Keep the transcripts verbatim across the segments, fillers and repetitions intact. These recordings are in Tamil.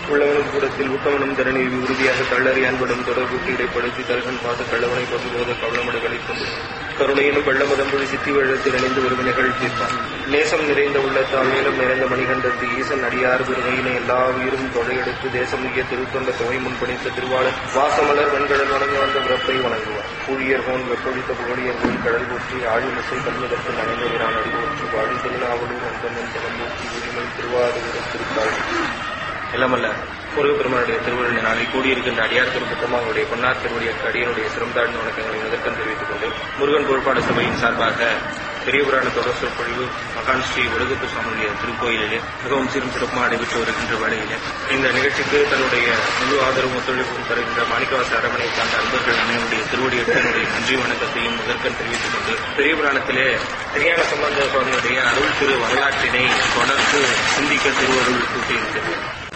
உள்ளவனும் கூடத்தில் உத்தமனும் தரணி உறுதியாக தள்ளறியான்படும் தொடர்புக்கு இடைப்படுத்தி தரகன் பார்த்து கள்ளவனை பசுபோத கவளமடுகளை கொண்டு கருணையினும் வெள்ளமதம்பொழி சித்தி வெள்ளத்தில் இணைந்து ஒரு நிகழ்த்திப்பான். நேசம் நிறைந்த உள்ளத்தால் மேலும் நிறைந்த மணிகண்டத்து ஈசன் அடியார் பெருமையினை எல்லா உயிரும் தொடையெடுத்து தேசமுகிய திருத்தொண்ட தொகை முன்பணித்த திருவாளர் வாசமலர் வெண்கடல் வணங்க வந்த பிறப்பை வணங்குவார். ஊழியர் போன் வெப்பொழித்த புகழியர் போன் கடல் போற்றி ஆழிமிசை கல்மிதற்கு நனைந்தவரான் அறிவோற்று வாழி திருநாவலூர் அந்தமன் தனம்பூற்றி உரிமை திருவாரூர் திருத்தாள் எல்லாமல்ல முருகப்பெருமானுடைய திருவருளின் நாளில் கூடியிருக்கின்ற அடியார் திருப்பத்தம் அவருடைய பொன்னார் திருவடியற்கு அடியனுடைய சிறந்தாழ்ந்த வணக்கங்களை முதற்கம் தெரிவித்துக் கொண்டு முருகன் பொறுப்பாடு சபையின் சார்பாக பெரிய புராண தொடர் சொற்பொழிவு மகான் ஸ்ரீ ஒழுகுப்பு சுவாமியுடைய திருக்கோயிலிலே மிகவும் சிறும் சிறப்பாக நடைபெற்று வருகின்ற வேளையிலே இந்த நிகழ்ச்சிக்கு தன்னுடைய முழு ஆதரவும் ஒத்துழைப்பும் தருகின்ற மாணிக்கவாச அரமனை சார்ந்த அன்பர்கள் அனைவருடைய திருவடியத்தினுடைய நன்றி வணக்கத்தையும் முதற்கம் தெரிவித்துக் கொண்டு பெரிய புராணத்திலே திருஞான சம்பந்த சுவாமியுடைய அருள் திரு வரலாற்றினை தொடர்ந்து சிந்திக்க திருவருள் கூட்டியிருக்கிறது.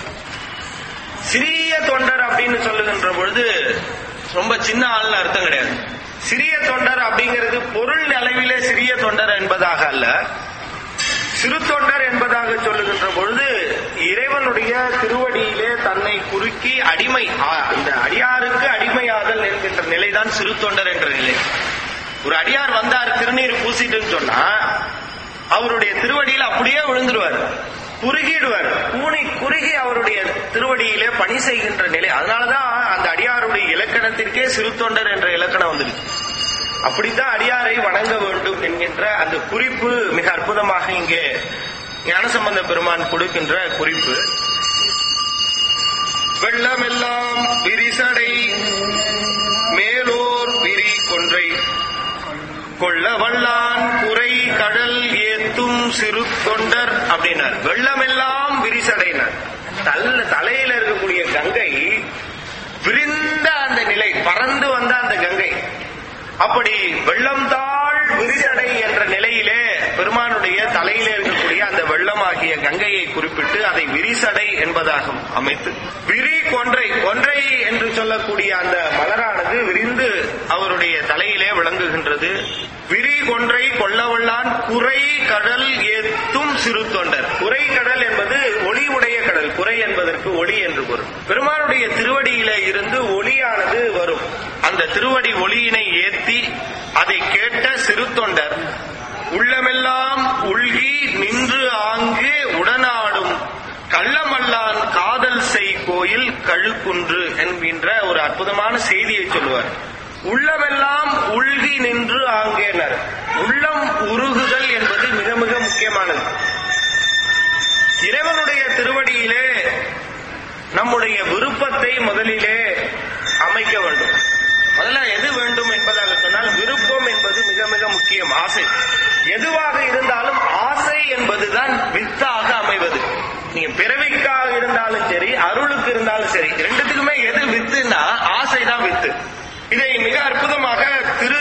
சிறிய தொண்டர் அப்படின்னு சொல்லுகின்ற பொழுது ரொம்ப சின்ன ஆள்னு அர்த்தம் கிடையாது. சிறிய தொண்டர் அப்படிங்கிறது பொருள் அளவிலே சிறிய தொண்டர் என்பதாக அல்ல, சிறு தொண்டர் என்பதாக சொல்லுகின்ற பொழுது இறைவனுடைய திருவடியிலே தன்னை குறுக்கி அடிமை, இந்த அடியாருக்கு அடிமையாதல் என்கின்ற நிலைதான் சிறு தொண்டர் என்ற நிலை. ஒரு அடியார் வந்தார் திருநீர் பூசிட்டுன்னு சொன்னா அவருடைய திருவடியில் அப்படியே விழுந்துருவார், குறுகிடுவார், கூனி குறுகி அவருடைய திருவடியிலே பணி செய்கின்ற நிலை. அதனாலதான் அந்த அடியாருடைய இலக்கணத்திற்கே சிறு தொண்டர் என்ற இலக்கணம் வந்துருக்கு. அப்படித்தான் அடியாரை வணங்க வேண்டும் என்கின்ற அந்த குறிப்பு மிக அற்புதமாக இங்கே ஞானசம்பந்த பெருமான் கொடுக்கின்ற குறிப்பு. வெள்ளமெல்லாம் விரிசடை மேலோர் விரி கொன்றை கொள்ள வல்லான் குறை கடல் ஏத்தும் சிறு தொண்டர் அப்படின்னார். வெள்ளமெல்லாம் விரிசடைனார். தள்ள தலையில இருக்கக்கூடிய கங்கை விரிந்த அந்த நிலை, பறந்து வந்த அந்த கங்கை, அப்படி வெள்ளம் தாழ் விரிசடை என்ற நிலையிலே பெருமானுடைய தலையிலே இருக்கக்கூடிய அந்த வெள்ளமாகிய கங்கையை குறிப்பிட்டு அதை விரிசடை என்பதாக அமைத்து, விரி கொன்றை, கொன்றை என்று சொல்லக்கூடிய அந்த மலரானது விரிந்து அவருடைய தலையிலே விளங்குகின்றது. விரி கொன்றை கொள்ளவல்லான் குறை கடல் ஏத்தும் சிறு தொண்டர். குறை கடல் என்பது ஒளி உடைய கடல், குறை என்பதற்கு ஒளி என்று பொருள். பெருமானுடைய திருவடியிலே இருந்து ஒளியானது வரும். அந்த திருவடி ஒளியினை ஏத்தி அதை கேட்ட சிறு தொண்டர் உள்ளமெல்லாம் உள்கி நின்று ஆங்கே உடனாடும் கள்ளமல்லான் காதல் செய் கோயில் கழுக்குன்று என்கின்ற ஒரு அற்புதமான செய்தியை சொல்லுவார். உள்ளமெல்லாம் உள்கி நின்று ஆங்கேனர். உள்ளம் உருகுதல் என்பது மிக மிக முக்கியமானது. இறைவனுடைய திருவடியிலே நம்முடைய விருப்பத்தை முதலிலே அமைக்க வேண்டும். முதல்ல எது வேண்டும் என்பதாக சொன்னால் விருப்பம் என்பது மிக மிக முக்கியம். ஆசை எதுவாக இருந்தாலும் ஆசை என்பதுதான் வித்தாக அமைவது. நீங்க பிறவிக்காக இருந்தாலும் சரி, அருளுக்கு இருந்தாலும் சரி, ரெண்டுத்துக்குமே எது வித்துன்னா ஆசைதான் வித்து. இதை மிக அற்புதமாக திரு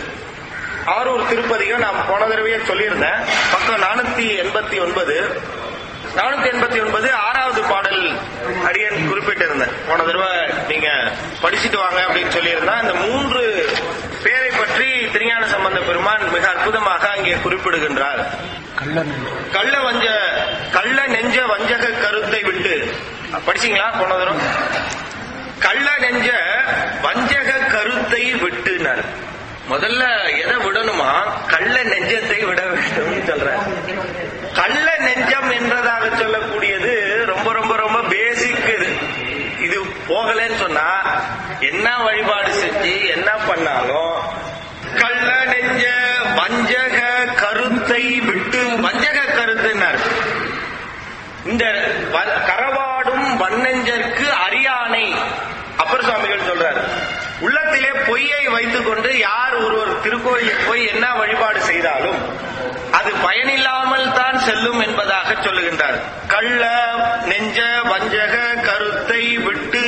ஆரூர் திருப்பதிகம் நாம் போன தடவையே சொல்லியிருந்தேன். பக்கம் நானூத்தி எண்பத்தி ஒன்பது நானூத்தி எண்பத்தி ஒன்பது ஆறாவது பாடல் அடியன் குறிப்பிட்டிருந்தேன். போன தடவை நீங்க படிச்சுட்டு வாங்க அப்படின்னு சொல்லியிருந்தா இந்த மூன்று பேரை பற்றி திருஞான சம்பந்த பெருமான் மிக அற்புதமாக அங்கே குறிப்பிடுகின்றார். கள்ள வஞ்ச கள்ள நெஞ்ச வஞ்சக கருத்தை விட்டு படிச்சீங்களா? போன தடவை கள்ள நெஞ்ச வஞ்சக கருத்தை விட்டுனார். முதல்ல எதை விடணுமா? கள்ள நெஞ்சத்தை விட வேண்டும் சொல்ற. கள்ள நெஞ்சம் என்றதாக சொல்லக்கூடியது ரொம்ப ரொம்ப ரொம்ப பேசிக். இது போகலன்னு சொன்னா என்ன வழிபாடு செஞ்சு என்ன பண்ணாலும் கள்ள நெஞ்ச வஞ்சக கருத்தை விட்டு, வஞ்சக கருத்துனார். இந்த கரவாடும் வன்னெஞ்சற்கு அரியானை அப்பர் சுவாமிகள் சொல்றாரு. உள்ளத்திலே பொய்யை வைத்துக் கொண்டு யார் ஒருவர் திருக்கோயிலுக்கு போய் என்ன வழிபாடு செய்தாலும் அது பயனில்லாமல் தான் செல்லும் என்பதாக சொல்லுகின்றார். கள்ள நெஞ்ச வஞ்சக கருத்தை விட்டு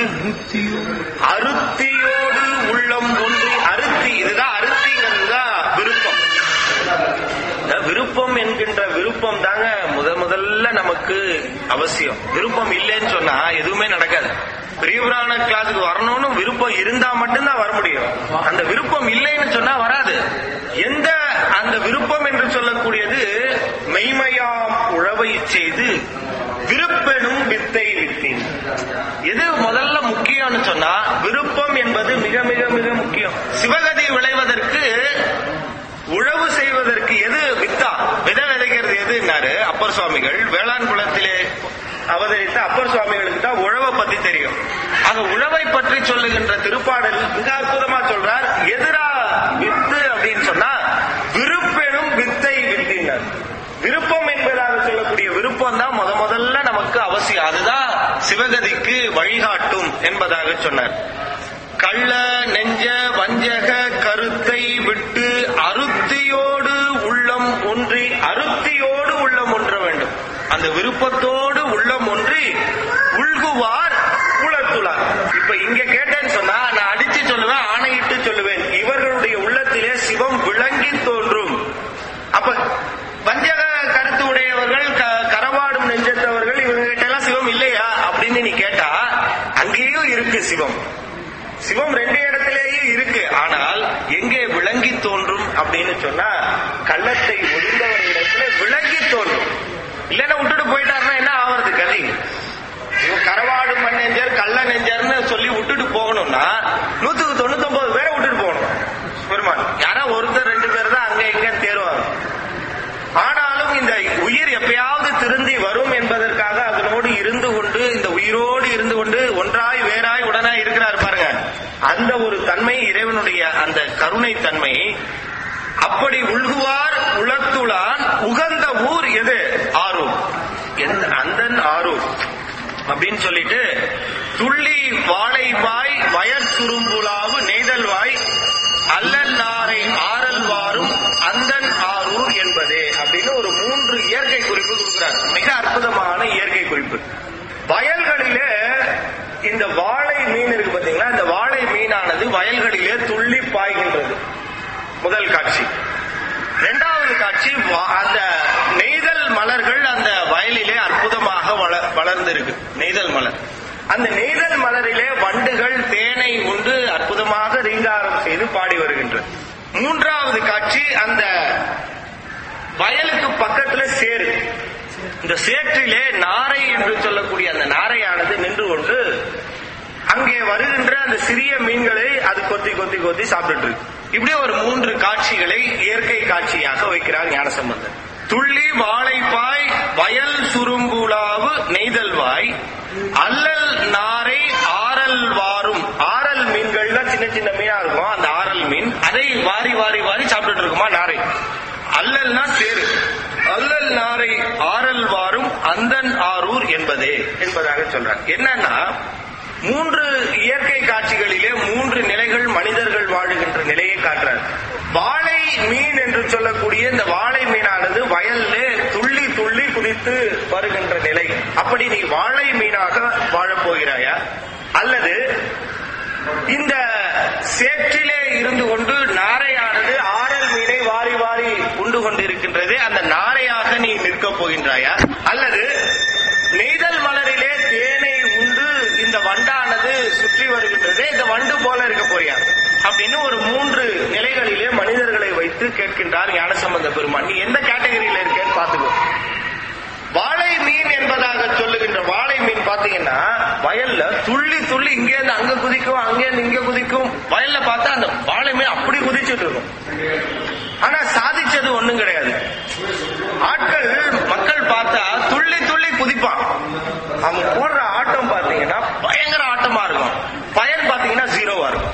அருத்தியோடு உள்ளம் ஒன்றி. அருத்தி, இதுதான் அருத்திங்கிறது தான் விருப்பம். விருப்பம் என்கின்ற விருப்பம் தாங்க முத முதல்ல நமக்கு அவசியம். விருப்பம் இல்லைன்னு சொன்னா எதுவுமே நடக்காது. பெரிய புராண கிளாஸுக்கு வரணும்னு விருப்பம் இருந்தா மட்டும்தான் வர முடியும். அந்த விருப்பம் இல்லைன்னு சொன்னா வராது. எந்த அந்த விருப்பம் என்று சொல்லக்கூடியது மெய்மையாம் உழவை செய்து விருப்பெனும் வித்தை வித்தின். எது முதல்ல முக்கியம்னு சொன்னா விருப்பம் என்பது மிக மிக மிக முக்கியம். சிவகதி விளைவதற்கு உழவு செய்வதற்கு எது வித்தா, விதை விதைக்கிறது எதுன்னாரு அப்பர் சுவாமிகள். வேளாண் குலத்திலே அவதரித்த அப்பர் சுவாமிகளுக்கு தான் உழவை பத்தி தெரியும். ஆக உழவை பற்றி சொல்லுகின்ற திருப்பாடல் மிக அற்புதமா சொல்றார். எதிரா வித்து அப்படின்னு சொன்னா விருப்பெனும் வித்தை வித்தினார். விருப்பம் என்பதாக சொல்லக்கூடிய விருப்பம் தான் முத முதல்ல நமக்கு அவசியம். அதுதான் சிவகதிக்கு வழிகாட்டும் என்பதாக சொன்னார். கள்ள நெஞ்ச வஞ்சக கருத்தை விட்டு அருத்தியோடு உள்ளம் ஒன்றி, அருத்தியோடு உள்ளம் ஒன்ற வேண்டும். அந்த விருப்பத்தோடு உள்ளம் ஒன்றி உள்குவார் உளத்துளார். இப்ப இங்க கேட்டேன்னு சொன்னா நான் அடிச்சு சொல்லுவேன், ஆணையிட்டு சொல்லுவேன், இவர்களுடைய உள்ளத்திலே சிவம் விளங்கி தோன்றும். அப்ப வஞ்சக கருத்து உடையவர்கள், கரவாடும் நெஞ்சத்தவர்கள், இவங்க கிட்ட எல்லாம் சிவம் இல்லையா அப்படின்னு நீ கேட்டா அங்கேயும் இருக்கு சிவம். சிவம் ரெண்டு இடத்திலேயும் இருக்கு. ஆனால் எங்கே விளங்கி தோன்றும் அப்படின்னு சொன்னா கள்ளத்தை ஒழிந்தவர்களிடத்துல விளங்கி தோன்றும். இல்லைன்னா விட்டுட்டு போயிட்டாருன்னா என்ன ஆவறது கதி? இவன் கரவாடும் நெஞ்சர் கள்ள நெஞ்சர்னு சொல்லி விட்டுட்டு போகணும்னா நூத்துக்கு தொண்ணூத்தி ஒன்பது பேரை விட்டுட்டு போகணும். பெருமான் யாரா ஒருத்தர் ரெண்டு பேர் தான் அங்க எங்க தேருவாங்க. ஆனாலும் இந்த உயிர் எப்பயாவது திருந்தி வரும் என்பதற்காக அதனோடு இருந்து கொண்டு, இந்த உயிரோடு இருந்து கொண்டு ஒன்றாய் வேறாய் உடனாய் இருக்கிறார் பாருங்க. அந்த ஒரு தன்மை இறைவனுடைய அந்த கருணை தன்மை. அப்படி உள்குவார் உளத்துளான் உகந்த ஊர் எது? ஆரூர். அந்தன் ஆரூர் அப்படின்னு சொல்லிட்டு துள்ளி வாழைவாய் வயற் சுரும்புலாவு நெய்தல்வாய் அல்லல் நாரை ஆரல் வாரும் அந்தன் ஆரூர் என்பதே அப்படின்னு ஒரு மூன்று இயற்கை குறிப்பு கொடுக்கிறார். மிக அற்புதமான இயற்கை குறிப்பு. வயல்களிலே இந்த வாழை மீன் இருக்கு பாத்தீங்களா, இந்த வாழை மீனானது வயல்களிலே துள்ளி பாய்கின்றது. முதல் காட்சி. இரண்டாவது காட்சி, அந்த நெய்தல் மலர்கள் அந்த வயலிலே அற்புதமாக வளர்ந்திருக்கு. நெய்தல் மலர், அந்த நெய்தல் மலரிலே வண்டுகள் தேனை உண்டு அற்புதமாக ரீங்காரம் செய்து பாடி வருகின்றது. மூன்றாவது காட்சி, அந்த வயலுக்கு பக்கத்துல சேரு. இந்த சேற்றிலே நாரை என்று சொல்லக்கூடிய அந்த நாரையானது நின்று கொண்டு அங்கே வருகின்ற அந்த சிறிய மீன்களை அது கொத்தி கொத்தி கொத்தி சாப்பிட்டு இருக்கு. இப்படி ஒரு மூன்று காட்சிகளை இயற்கை காட்சியாக வைக்கிறார் ஞானசம்பந்தர். துள்ளி வாழைப்பாய் வயல் சுரும்புலாவு நெய்தல்வாய் அல்லல் நாரை ஆரல் வாரும். ஆரல் மீன்கள் தான் சின்ன சின்ன மீனா இருக்கும். அந்த ஆரல் மீன் அதை வாரி வாரி வாரி சாப்பிட்டு இருக்குமா நாரை. அல்லல்னா சேரு. அல்லல் நாரை ஆரல் வாரும் அந்தன் ஆரூர் என்பதே என்பதாக சொல்றார். என்னன்னா மூன்று இயற்கை காட்சிகளிலே மூன்று நிலைகள் மனிதர்கள் வாழுகின்ற நிலையை காட்டுறார். வாழை மீன் என்று சொல்லக்கூடிய இந்த வாழை மீனானது வயல்லே துள்ளி துள்ளி குதித்து வருகின்ற நிலை. அப்படி நீ வாழை மீனாக வாழப் போகிறாயா, அல்லது இந்த சேற்றிலே இருந்து கொண்டு நாரையானது ஆரல் மீனை வாரி வாரி உண்டு கொண்டிருக்கின்றது, அந்த நாரையாக நீ நிற்கப் போகின்றாயா, அல்லது நெய்தல் மலரிலே தேனை உண்டு இந்த வண்டானது சுற்றி வருகின்றது, இந்த வண்டு போல இருக்க போறியா அப்படின்னு ஒரு மூன்று நிலைகளிலே மனிதர்களை வைத்து கேட்கின்றார் ஞானசம்பந்த பெருமான். நீ எந்த கேட்டகரியில இருக்கேன்னு பாத்துக்கோ. வாழை மீன் என்பதாக சொல்லுகின்ற வாழை மீன் பாத்தீங்கன்னா வயல்ல துள்ளி துள்ளி இங்கே இருந்து அங்க குதிக்கும், அங்கே இருந்து இங்க குதிக்கும். வயல்ல பார்த்தா அந்த வாழை மீன் அப்படி குதிச்சுட்டு இருக்கும். ஆனா சாதிச்சது ஒண்ணும் கிடையாது. ஆட்கள் மக்கள் பார்த்தா துள்ளி துள்ளி குதிப்பான். அவங்க போடுற ஆட்டம் பாத்தீங்கன்னா பயங்கர ஆட்டமா இருக்கும். பயன் பாத்தீங்கன்னா ஜீரோவா இருக்கும்.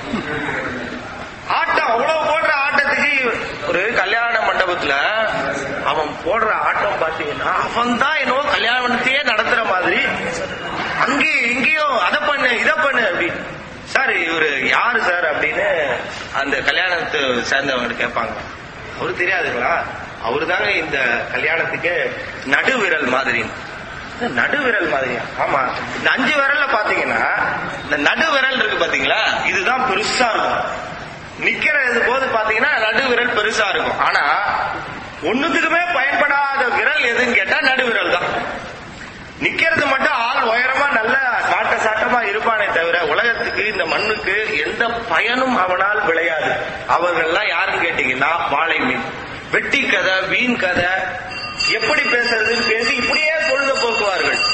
ஆட்டம் அவ்வளவு போடுற ஆட்டத்துக்கு ஒரு கல்யாண மண்டபத்துல அவன் போடுற ஆட்டம் பாத்தீங்கன்னா அவன் தான் என்னவோ கல்யாண மண்டபத்தையே நடத்துற மாதிரி அங்கேயும் இங்கேயும் அதை பண்ணு இதை பண்ணு அப்படின்னு. சார் இவரு யாரு சார் அப்படின்னு அந்த கல்யாணத்தை சேர்ந்தவங்க கேட்பாங்க. அவரு தெரியாதுங்களா, அவரு தாங்க இந்த கல்யாணத்துக்கு நடுவிரல் மாதிரி. நடுவிரல் மாதிரியா? ஆமா. இந்த அஞ்சு விரல்ல பாத்தீங்கன்னா இந்த நடுவிரல் இருக்கு பாத்தீங்களா, இதுதான் பெருசா இருக்கும். நிக்கிறது போது பாத்தீங்கன்னா நடுவிரல் பெருசா இருக்கும். ஆனா ஒண்ணுத்துக்குமே பயன்படாத விரல் எதுன்னு கேட்டா நடுவிரல் தான். நிக்கிறது மட்டும் ஆள் உயரமா நல்ல சாட்ட சாட்டமா இருப்பானே தவிர உலகத்துக்கு இந்த மண்ணுக்கு எந்த பயனும் அவனால் விளையாது. அவர்கள்லாம் யாருன்னு கேட்டீங்கன்னா வாழை மீன். வெட்டி கதை வீண் கதை எப்படி பேசுறதுன்னு பேசி இப்படியே பொழுது போக்குவார்கள்.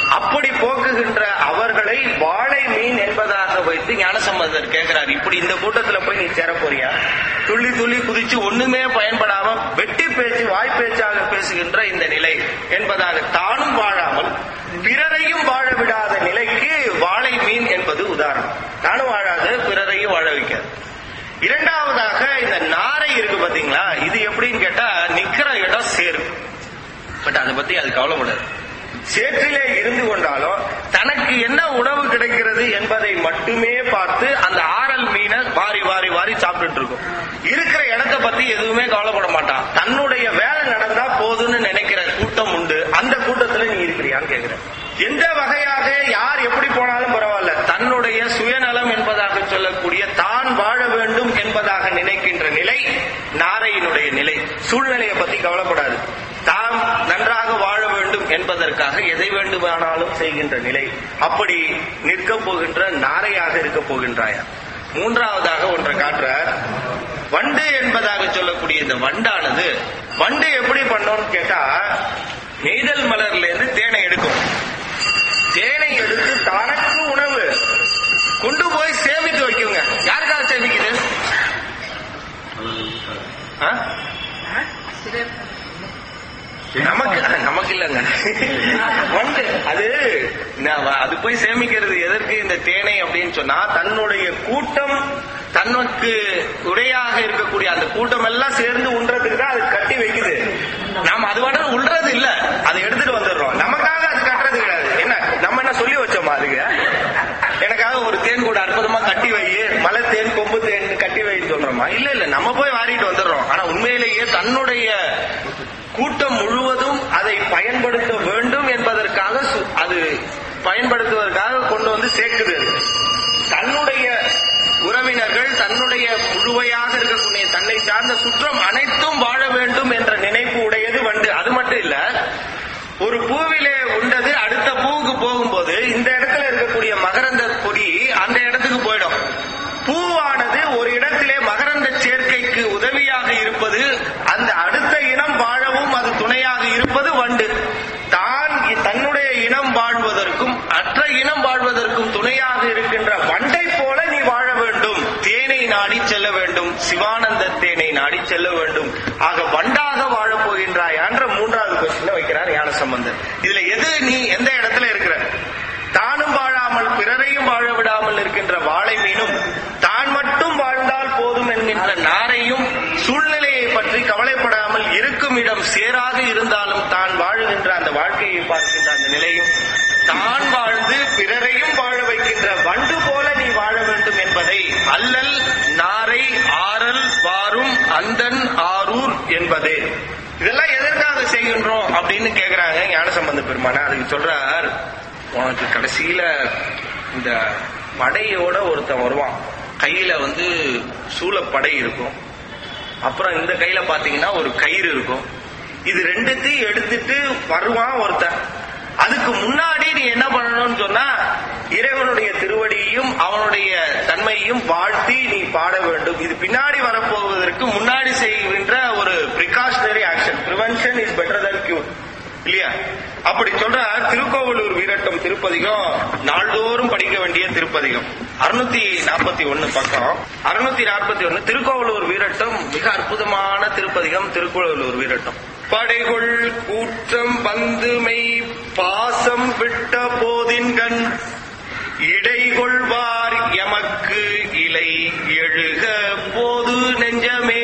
அப்படி போக்குகின்ற அவர்களை வாழை மீன் என்பதாக வைத்து ஞானசம்பந்தர் கேட்கிறார், இப்படி இந்த கூட்டத்துல போய் நீ சேர போறியா? துள்ளி துள்ளி குதிச்சு ஒண்ணுமே பயன்படாம வெட்டி பேச்சு வாய் பேச்சாக பேசுகின்ற இந்த நிலை என்பதாக தானும் வாழாமல் பிறரையும் வாழ விடாத நிலைக்கு வாழை மீன் என்பது உதாரணம். தானும் வாழாது பிறரையும் வாழ வைக்காது. இரண்டாவதாக இந்த நாரை இருக்கு பாத்தீங்களா, இது எப்படின்னு கேட்டா நிக்கிற இடம் சேரும். பட் அதை பத்தி அது கவலைப்படாது. சேற்றிலே இருந்து கொண்டாலும் தனக்கு என்ன உணவு கிடைக்கிறது என்பதை மட்டுமே பார்த்து அந்த ஆரல் மீனை வாரி வாரி வாரி சாப்பிட்டு இருக்கும். இருக்கிற இடத்தை பத்தி எதுவுமே கவலைப்பட மாட்டான். தன்னுடைய வேலை நடந்தா போதுன்னு நினைக்கிற கூட்டம் உண்டு. அந்த கூட்டத்துல நீ இருக்கிறியான்னு கேட்கிற. எந்த வகையாக யார் எப்படி போனாலும் பரவாயில்ல, தன்னுடைய சுயநலம் என்பதாக சொல்லக்கூடிய தான் வாழ வேண்டும் என்பதாக நினைக்கின்ற நிலை நாரையினுடைய நிலை. சூழ்நிலையை பத்தி கவலைப்படாது. தாம் நன்றாக வாழ வேண்டும் என்பதற்காக எதை வேண்டுமானாலும் செய்கின்ற நிலை. அப்படி நிற்க போகின்ற நாரையாக இருக்க போகின்றாயா? மூன்றாவதாக ஒன்றை காட்டுற வண்டு என்பதாக சொல்லக்கூடிய இந்த வண்டானது, வண்டு எப்படி பண்ணோம்னு கேட்டா நெய்தல் மலர்ல இருந்து தேனை எடுக்கும். தேனை எடுத்து தனக்கு உணவு கொண்டு போய் சேமித்து வைக்குங்க. யாருக்காக சேமிக்குது? நமக்கு நமக்கு இல்லங்க. வண்டு அது அது போய் சேமிக்கிறது எதற்கு? இந்த தேனை அப்படின்னு சொன்னா தன்னுடைய கூட்டம், தனக்கு உடையாக இருக்கக்கூடிய அந்த கூட்டம் எல்லாம் சேர்ந்து உண்றதுக்கு தான் அது கட்டி வைக்குது. நாம அது மட்டும் உள்றது இல்ல, அதை எடுத்துட்டு வந்துடுறோம். நமக்காக அது கட்டுறது கிடையாது. என்ன நம்ம என்ன சொல்லி வச்சோமா அதுக்கு? எனக்காக ஒரு தேன் கூட அற்புதமா கட்டி வை, மலை தேன் கொம்பு தேன் கட்டி வைன்னு சொல்றோமா? இல்ல இல்ல, நம்ம போய் வாரிட்டு வந்துடுறோம். ஆனா உண்மையிலேயே தன்னுடைய கூட்டம் முழுவதும் அதை பயன்படுத்த வேண்டும் என்பதற்காக அது பயன்படுத்துவதற்காக கொண்டு வந்து சேர்க்குது. தன்னுடைய உறவினர்கள், தன்னுடைய முழுமையாக இருக்கக்கூடிய தன்னை சார்ந்த சுற்றம் அனைத்தும் வாழ வேண்டும் என்ற நினைப்பு உடையது வண்டு. அது மட்டும் இல்ல, ஒரு பூவிலே உண்டது அடுத்த பூவுக்கு போகும்போது இந்த இடத்துல இருக்கக்கூடிய மகரந்த பொடி அந்த இடத்துக்கு போயிடும். பூவானது ஒரு இடத்திலே மகரந்த சேர்க்கைக்கு உதவியாக இருப்பது, அந்த அடுத்த இனம் வாழவும் அது துணையாக இருப்பது வண்டு. தான் தன்னுடைய இனம் வாழ்வதற்கும் மற்ற இனம் வாழ்வதற்கும் துணையாக இருக்கின்ற வண்டை போல நீ வாழ வேண்டும். தேனை நாடி செல்ல வேண்டும், சிவானந்த தேனை நாடி செல்ல வேண்டும். ஆக வண்டாக வாழப் போகின்றாய் என்ற மூன்றாவது கொஸ்டின் வைக்கிறார் ஞானசம்பந்தர். இதுல எது நீ எந்த இடத்துல இருக்கிற? தானும் வாழாமல் பிறரையும் வாழ விடாமல் இருக்கின்ற வாழை மீனும், தான் மட்டும் வாழ்ந்தால் போதும் என்கின்ற நாரையும், சூழ்நிலையை பற்றி கவலைப்படாமல் இருக்கும் இடம் சேராக இருந்தாலும் தான் வாழுகின்ற அந்த வாழ்க்கையை பார்க்கின்ற அந்த நிலையும், தான் வாழ்ந்து பிறரையும் வாழ வைக்கின்ற வண்டு போல நீ வாழ வேண்டும் என்பதை அல்லல் நாரை ஆரல் வாரும் அந்தன் ஆரூர் என்பது. இதெல்லாம் எதற்காக செய்கின்றோம் அப்படின்னு கேக்குறாங்க ஞானசம்பந்த பெருமானா. அதுக்கு சொல்றார், உனக்கு கடைசியில இந்த படையோட ஒருத்தன் வருவான். கையில வந்து சூழப்படை இருக்கும், அப்புறம் இந்த கையில பாத்தீங்கன்னா ஒரு கயிறு இருக்கும். இது ரெண்டுத்தையும் எடுத்துட்டு வருவான் ஒருத்தன். அதுக்கு முன்னாடி நீ என்ன பண்ணணும்னு சொன்னா இறைவனுடைய திருவடியையும் அவனுடைய தன்மையையும் வாழ்த்தி நீ பாட வேண்டும். இது பின்னாடி வரப்போவதற்கு முன்னாடி செய்கின்ற ஒரு precautionary action. Prevention is better than cure இல்லையா? அப்படி சொல்ற திருக்கோவலூர் வீரட்டம் திருப்பதிகம் நாள்தோறும் படிக்க வேண்டிய திருப்பதிகம். அறுநூத்தி நாற்பத்தி ஒன்னு பக்கம் அறுநூத்தி நாற்பத்தி ஒன்னு திருக்கோவலூர் வீரட்டம் மிக அற்புதமான திருப்பதிகம். திருக்கோவலூர் வீரட்டம். படைகொள் கூற்றம் வந்துமை பாசம் விட்ட போதின்கண் இடைகொள்வார் எமக்கு இலை எழுக போது நெஞ்சமே.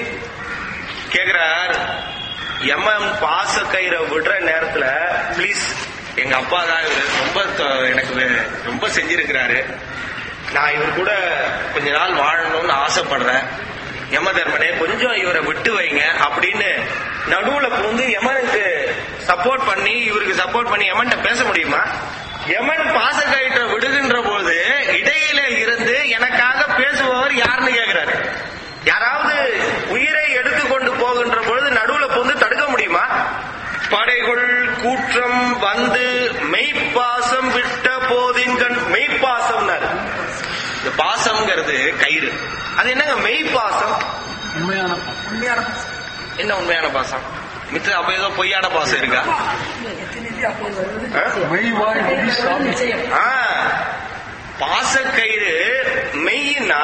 கேக்குறார், எமன் பாச கயிறை விடுற நேரத்துல பிளீஸ், எங்க அப்பா தான் இவரு ரொம்ப எனக்கு ரொம்ப செஞ்சிருக்கிறாரு, நான் இவர் கூட கொஞ்ச நாள் வாழணும்னு ஆசைப்படுறேன், யம தர்மனே கொஞ்சம் இவரை விட்டு வைங்க அப்படின்னு நடுவுல புகுந்து யமனுக்கு சப்போர்ட் பண்ணி இவருக்கு சப்போர்ட் பண்ணி யமன்ட்ட பேச முடியுமா? யமன் பாச கயிற்றை விடுகின்ற போது இடையில இருந்து எனக்காக பேசுபவர் யாருன்னு கேட்கிறாரு. யாராவது உயிரை எடுத்துக்கொண்டு போகின்ற பொழுது நடுவுல புகுந்து தடுக்க முடியுமா? படைகொள் கூற்றம் வந்து மெய்ப்பாசம் விட்ட போதின்கண். மெய்ப்பாசம், இந்த பாசம்ங்கிறது கயிறு. அது என்னங்க மெய்ப்பாசம்? உண்மையான என்ன உண்மையான பாசம்? மித்த அப்ப ஏதோ பொய்யான பாசம் இருக்கா? பாசக்கயிறு மெய்னா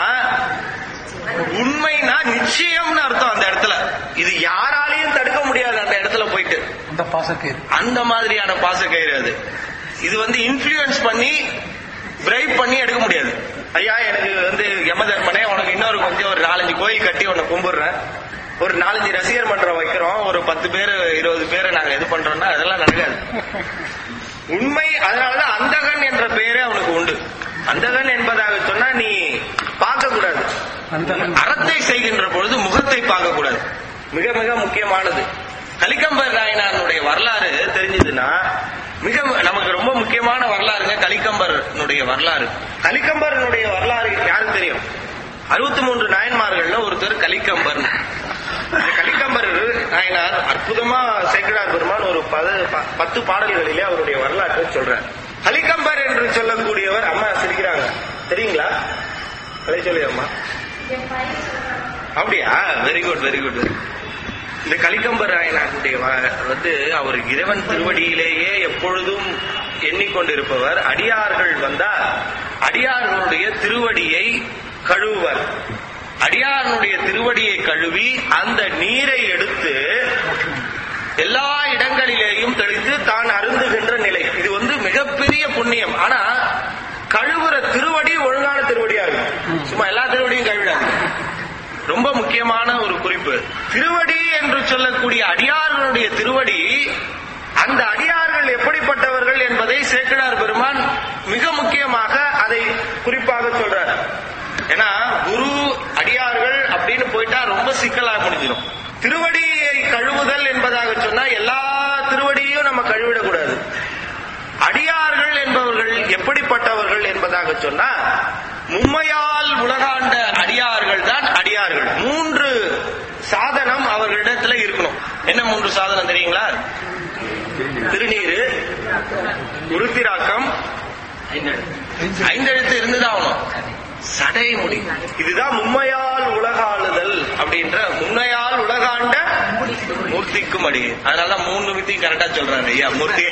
உண்மைனா நிச்சயம்னு அர்த்தம். அந்த இடத்துல இது யாராலையும் தடுக்க முடியாது. அந்த இடத்துல போயிட்டு அந்த பாசக்கயிறு அந்த மாதிரியான பாசக்கயிறு அது. இது வந்து இன்ஃபுளுன்ஸ் பண்ணி பிரைப் பண்ணி எடுக்க முடியாது. ஐயா எனக்கு வந்து யமதர்மனே உனக்கு இன்னொரு கொஞ்சம் ஒரு நாலஞ்சு கோயில் கட்டி உன்னை கும்பிடுறேன், ஒரு நாலஞ்சு ரசிகர் மன்றம் வைக்கிறோம், ஒரு பத்து பேர் இருபது பேரை நாங்க இது பண்றோம்னா அதெல்லாம் நடக்காது. உண்மை. அதனாலதான் அந்தகன் என்ற பெயரே அவனுக்கு உண்டு. அந்தகன் என்பதாக சொன்னா நீ பார்க்க கூடாது, அறத்தை செய்கின்ற பொழுது முகத்தை பார்க்க கூடாது. மிக மிக முக்கியமானது. கலிக்கம்பர் நாயனாருடைய வரலாறு தெரிஞ்சதுன்னா மிக நமக்கு ரொம்ப முக்கியமான வரலாறுங்க கலிக்கம்பரனுடைய வரலாறு. கலிக்கம்பரனுடைய வரலாறு யாருக்கு தெரியும்? அறுபத்தி மூன்று நாயன்மார்கள்ல ஒருத்தர் கலிக்கம்பர். கலிக்கம்பர் நாயனார் அற்புதமா சேக்கிழார் பெருமான் ஒரு பத்து பாடல்களிலே அவருடைய வரலாற்றை சொல்றார். கலிக்கம்பர் என்று சொல்லக்கூடியவர், அம்மா சிரிக்கிறாங்க தெரியுங்களா? அதை சொல்லி அம்மா. அப்படியா? Very good very good. இந்த கலிக்கம்பர் நாயனாருடைய வந்து அவர் இறைவன் திருவடியிலேயே எப்பொழுதும் எண்ணிக்கொண்டிருப்பவர். அடியார்கள் வந்தா அடியார்களுடைய திருவடியை கழுவுவர். அடியாருடைய திருவடியை கழுவி அந்த நீரை எடுத்து எல்லா இடங்களிலேயும் தெளித்து தான் அருந்துகின்ற நிலை. இது வந்து மிகப்பெரிய புண்ணியம். ஆனா கழுவுற திருவடி ஒழுங்கான திருவடியா இருக்கும். சும்மா எல்லா திருவடியும் கழுவிடாது. ரொம்ப முக்கியமான ஒரு குறிப்பு. திருவடி என்று சொல்லக்கூடிய அடியார்களுடைய திருவடி, அந்த அடியார்கள் எப்படிப்பட்டவர்கள் என்பதை சேக்கிழார் பெருமான் மிக முக்கியமாக அதை குறிப்பாக சொல்றார். ஏன்னா குரு அடியார்கள் அப்படின்னு போயிட்டா ரொம்ப சிக்கலா முடிஞ்சிடும். திருவடியை கழுவுதல் என்பதாக சொன்னா எல்லா திருவடியையும் நம்ம கழுவிடக்கூடாது. அடியார்கள் என்பவர்கள் எப்படிப்பட்டவர்கள் என்பதாக சொன்னா மும்மையால் உலகாண்ட அடியார்கள் தான் அடியார்கள். மூன்று சாதனம் அவர்களிடத்துல இருக்கணும். என்ன மூன்று சாதனம் தெரியுங்களா? திருநீரு, உருத்திராக்கம், ஐந்தெழுத்து இருந்துதான் ஆகணும், சடை முடி. இதுதான் மும்மையால் உலகாளுதல் அப்படின்ற மும்மையால் உலகாண்ட மூர்த்திக்கும் அடி. அதனாலதான் மூணு வித்தையும் கரெக்டா சொல்றாரு ஐயா மூர்த்தி.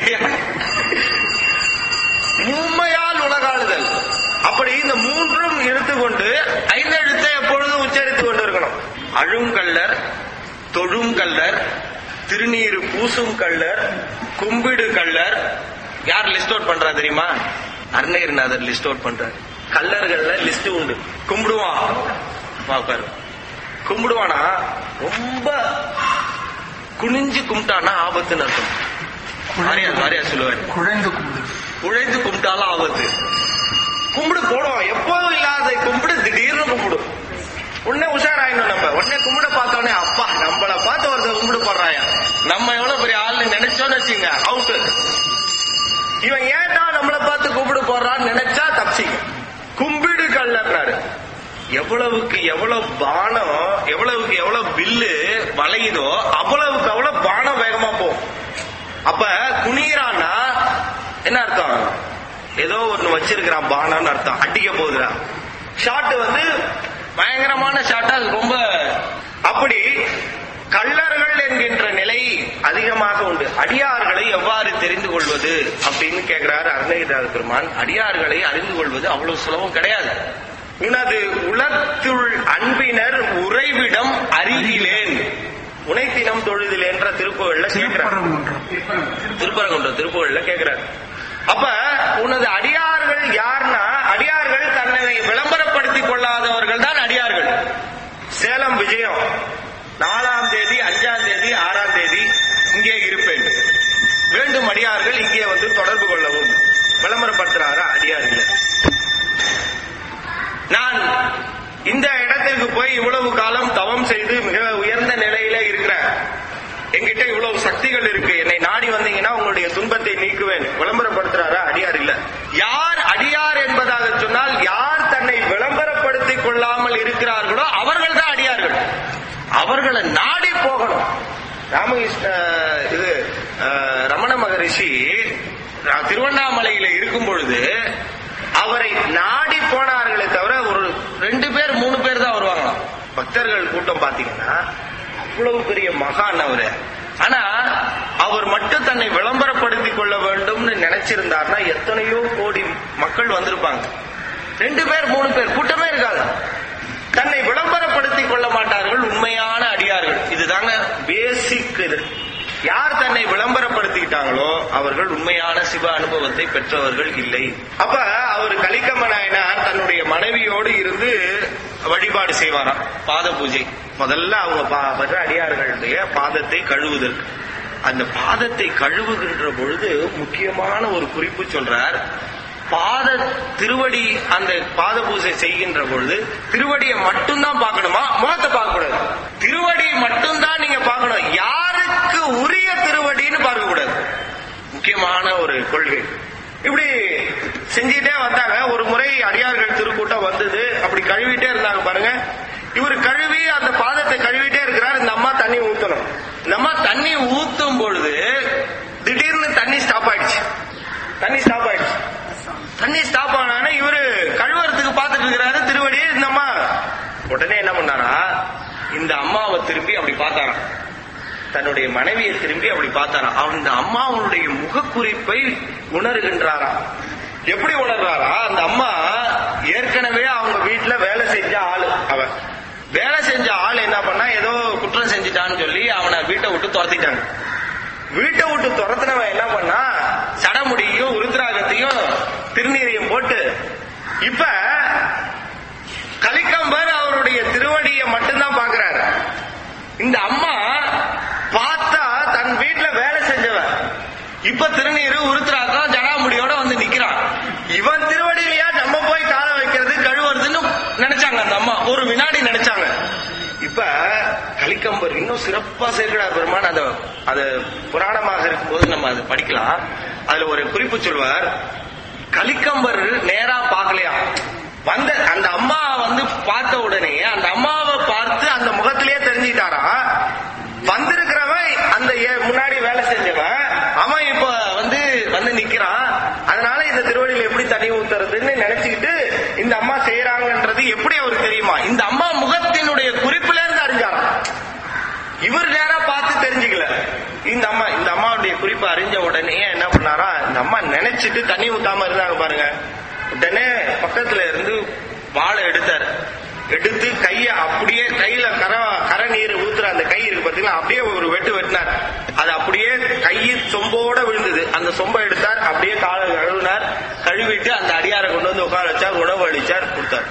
மும்மையால் உலகாளுதல். அப்படி இந்த மூன்றும் எடுத்துக்கொண்டு ஐந்தெழுத்தை எப்பொழுதும் உச்சரித்துக் கொண்டு இருக்கணும். அழுங்கல்லர், தொழும் கல்லர், திருநீரு பூசும் கல்லர், கும்பிடு கல்லர். யார் லிஸ்ட் அவுட் பண்றா தெரியுமா? அருணகிரிநாதர் லிஸ்ட் அவுட் பண்றாரு. கல்லர்கள்ல லிஸ்ட் உண்டு. கும்பிடுவான் பாப்பாரு. கும்பிடுவானா ரொம்ப குனிஞ்சு கும்பிட்டானா ஆபத்துன்னு அர்த்தம். மாரியா மாரியா சொல்லுவாரு, குழைந்து கும்பிடு, குழைந்து கும்பிட்டாலும் ஆபத்து. கும்பிடு போடும், எப்போதும் இல்லாத கும்பிடு திடீர்னு கும்பிடும். உடனே உஷாராயிடும். நம்ம உடனே கும்பிட பார்த்தோன்னே அப்பா நம்மள பார்த்து ஒருத்தர் கும்பிடு போடுறாயா, நம்ம எவ்வளவு பெரிய ஆள்னு நினைச்சோன்னு வச்சுங்க அவுட்டு. இவன் ஏன்டா நம்மளை பார்த்து கும்பிடு போடுறான்னு நினைச்சா தப்பிச்சிங்க. கும்பிடு கல்லர்னாரு. எவ்வளவுக்கு எவ்வளவு பானம், எவ்வளவுக்கு எவ்வளவு வில்லு வளையுதோ அவ்வளவுக்கு அவ்வளவு பானம் வேகமா போகும். அப்ப குனியறான்னா என்ன அர்த்தம்? ஏதோ ஒண்ணு வச்சிருக்கிறான் பானான்னு அர்த்தம். அடிக்க போகுதுறான். ஷாட் வந்து பயங்கரமான ஷாட்டா ரொம்ப. அப்படி கள்ளர்கள் என்கின்ற நிலை அதிகமாக உண்டு. அடியார்களை எவ்வாறு தெரிந்து கொள்வது அப்படின்னு கேட்கிறார் அருணகிரிநாத பெருமான். அடியார்களை அறிந்து கொள்வது அவ்வளவு சுலபம் கிடையாது. உனது உலத்துள் அன்பினர் உறைவிடம் அருகிலேன் உனைத்தினம் தொழுதில் என்ற திருப்புகள்ல கேட்கிறார். திருப்பரங்குன்ற திருப்புகள்ல கேட்கிறார். அப்ப உனது அடியார்கள் யார்னா, அடியார்கள் தன்னை விளம்பரப்படுத்திக் கொள்ளாதவர்கள் தான் அடியார்கள். சேலம் விஜயம் நாலாம் தேதி, அஞ்சாம் தேதி, ஆறாம் தேதி இங்கே இருப்பேன். வேண்டும் அடியார்கள் இங்கே வந்து தொடர்பு கொள்ளவும். விளம்பரப்படுத்துறாரா அடியார்கள்? நான் இந்த இடத்திற்கு போய் இவ்வளவு காலம் தவம் செய்து மிக உயர்ந்த நிலையில இருக்கிறேன், என்கிட்ட இவ்வளவு சக்திகள் இருக்கு, என்னை நாடி வந்தீங்கன்னா உங்களுடைய துன்பத்தை நீக்குவேன். விளம்பரப்படுத்துறாரா? அடியார் இல்ல. யார் அடியார் என்பதாக சொன்னால் யார் தன்னை விளம்பரப்படுத்திக் கொள்ளாமல் இருக்கிறார்களோ அவர்கள் தான் அடியார்கள். அவர்களை நாடி போகணும். ராமகிருஷ்ண இது ரமண மகரிஷி திருவண்ணாமலையில இருக்கும் பொழுது அவரை நாடி போனார்களே தவிர ஒரு ரெண்டு பேர் மூணு பேர் தான் வருவாங்களாம். பக்தர்கள் கூட்டம் பாத்தீங்கன்னா அவ்வளவு பெரிய மகான் அவரு. ஆனா அவர் மட்டும் தன்னை விளம்பரப்படுத்திக் கொள்ள வேண்டும்னு நினைச்சிருந்தார்னா எத்தனையோ கோடி மக்கள் வந்திருப்பாங்க. ரெண்டு பேர் மூணு பேர் கூட்டமே இருக்காது. தன்னை விளம்பரப்படுத்திக் கொள்ள மாட்டார்கள் உண்மையான அடியார்கள். இதுதாங்க பேசிக். இது யார் தன்னை விளம்பரப்படுத்திக்கிட்டாங்களோ அவர்கள் உண்மையான சிவ அனுபவத்தை பெற்றவர்கள் இல்லை. அப்ப அவர் கலிக்கம்ம நாயனார் தன்னுடைய மனைவியோடு இருந்து வழிபாடு செய்வாராம். பாத பூஜை முதல்ல அவங்க அடியார்களுடைய பாதத்தை கழுவுதற்கு. அந்த பாதத்தை கழுவுகின்ற பொழுது முக்கியமான ஒரு குறிப்பு சொல்றார். பாத திருவடி அந்த பாத பூஜை செய்கின்ற பொழுது திருவடியை மட்டும்தான் பார்க்கணுமா, முகத்தை பார்க்க கூடாது. திருவடி மட்டும்தான் நீங்க பார்க்கணும். யாருக்கு உரிய திருவடின்னு பார்க்க கூடாது. முக்கியமான ஒரு கொள்கை. இப்படி செஞ்சுட்டே வந்தாங்க. ஒரு முறை அடியார்கள் திருக்கூட்டம் வந்தது. அப்படி கழுவிட்டே இருந்தாங்க பாருங்க. இவர் கழுவி அந்த பாதத்தை கழுவிட்டே இருக்கிறார். இந்த அம்மா தண்ணி ஊத்தணும். இந்த அம்மா தண்ணி ஊத்தும் பொழுது திடீர்னு தண்ணி ஸ்டாப் ஆயிடுச்சு. தண்ணி ஸ்டாப் ஆயிடுச்சு. தண்ணி ஸ்டாப் ஆனா இவரு கழுவுறதுக்கு பார்த்துட்டு இருக்கிறாரு திருவடியே. இந்த அம்மா உடனே என்ன பண்ணாரா, இந்த அம்மாவை திரும்பி அப்படி பார்த்தாராம். தன்னுடைய மனைவியை திரும்பி அப்படி பார்த்தாராம். அந்த அம்மாவுடைய முகக்குறிப்பை உணர்கின்றாராம். எப்படி உணர்றாரா, அந்த அம்மா ஏற்கனவே அவங்க வீட்டுல வேலை செஞ்ச ஆளு. அவன் வேலை செஞ்ச ஆள் என்ன பண்ணா, ஏதோ குற்றம் செஞ்சுட்டான்னு சொல்லி அவனை வீட்டை விட்டு துரத்திட்டாங்க. வீட்டை விட்டு துரத்தினவன் என்ன பண்ணா, சடமுடியும் உருத்ராகத்தையும் திருநீரையும் போட்டு இப்ப கலிக்கம்பர் அவருடைய திருவடியை மட்டும்தான் பாக்குறாரு. இந்த அம்மா பார்த்தா தன் வீட்டுல வேலை செஞ்சவன் இப்ப திருநீரு உருத்ராகம் ஜடாமுடியோட வந்து நிக்கிறான். இவன் திருவடியிலையா நம்ம போய் கால வைக்கிறது கழுவுறதுன்னு நினைச்சாங்க அந்த அம்மா. ஒரு வினாடி நினைச்சாங்க. இப்ப கலிக்கம்பர் இன்னும் சிறப்பா சேர்க்கிறார் பெருமான். அந்த அது புராணமாக இருக்கும்போது நம்ம அதை படிக்கலாம். அதுல ஒரு குறிப்பு சொல்வார். கலிக்கம்பர் நேரா பார்க்கலையா, வந்த அந்த அம்மா வந்து பார்த்த உடனே அந்த அம்மாவை பார்த்து அந்த முகத்திலேயே தெரிஞ்சுட்டாரா, வந்திருக்கிறவன் அந்த முன்னாடி வேலை செஞ்சவன் அவன் இப்ப வந்து வந்து நிக்கிறான். அதனால இந்த திருவடியில எப்படி தண்ணி ஊத்துறதுன்னு நினைச்சுக்கிட்டு இந்த அம்மா செய்யறாங்கன்றது எப்படி அவருக்கு தெரியுமா, இந்த அம்மா முகத்தினுடைய குறிப்பில இருந்து அறிஞ்சாராம். இவர் நேரா பார்த்து தெரிஞ்சுக்கல. இந்த அம்மா இந்த அம்மாவுடைய குறிப்பு அறிஞ்ச உடனே என்ன பண்ணாரா, இந்த அம்மா நினைச்சிட்டு தண்ணி ஊத்தாம இருந்தாங்க பாருங்க. உடனே பக்கத்துல இருந்து வாழை எடுத்தாரு. எடுத்து கைய அப்படியே கையில கர கரை நீர் ஊத்துற அந்த கை இருக்கு பாத்தீங்களா, அப்படியே ஒரு வெட்டு வெட்டினார். அது அப்படியே கையை சொம்போட விழுந்தது. அந்த சொம்பை எடுத்தார், அப்படியே காலை கழுவினார். கழுவிட்டு அந்த அடியாரை கொண்டு வந்து உட்கார வச்சார், உணவு அளிச்சார், கொடுத்தார்.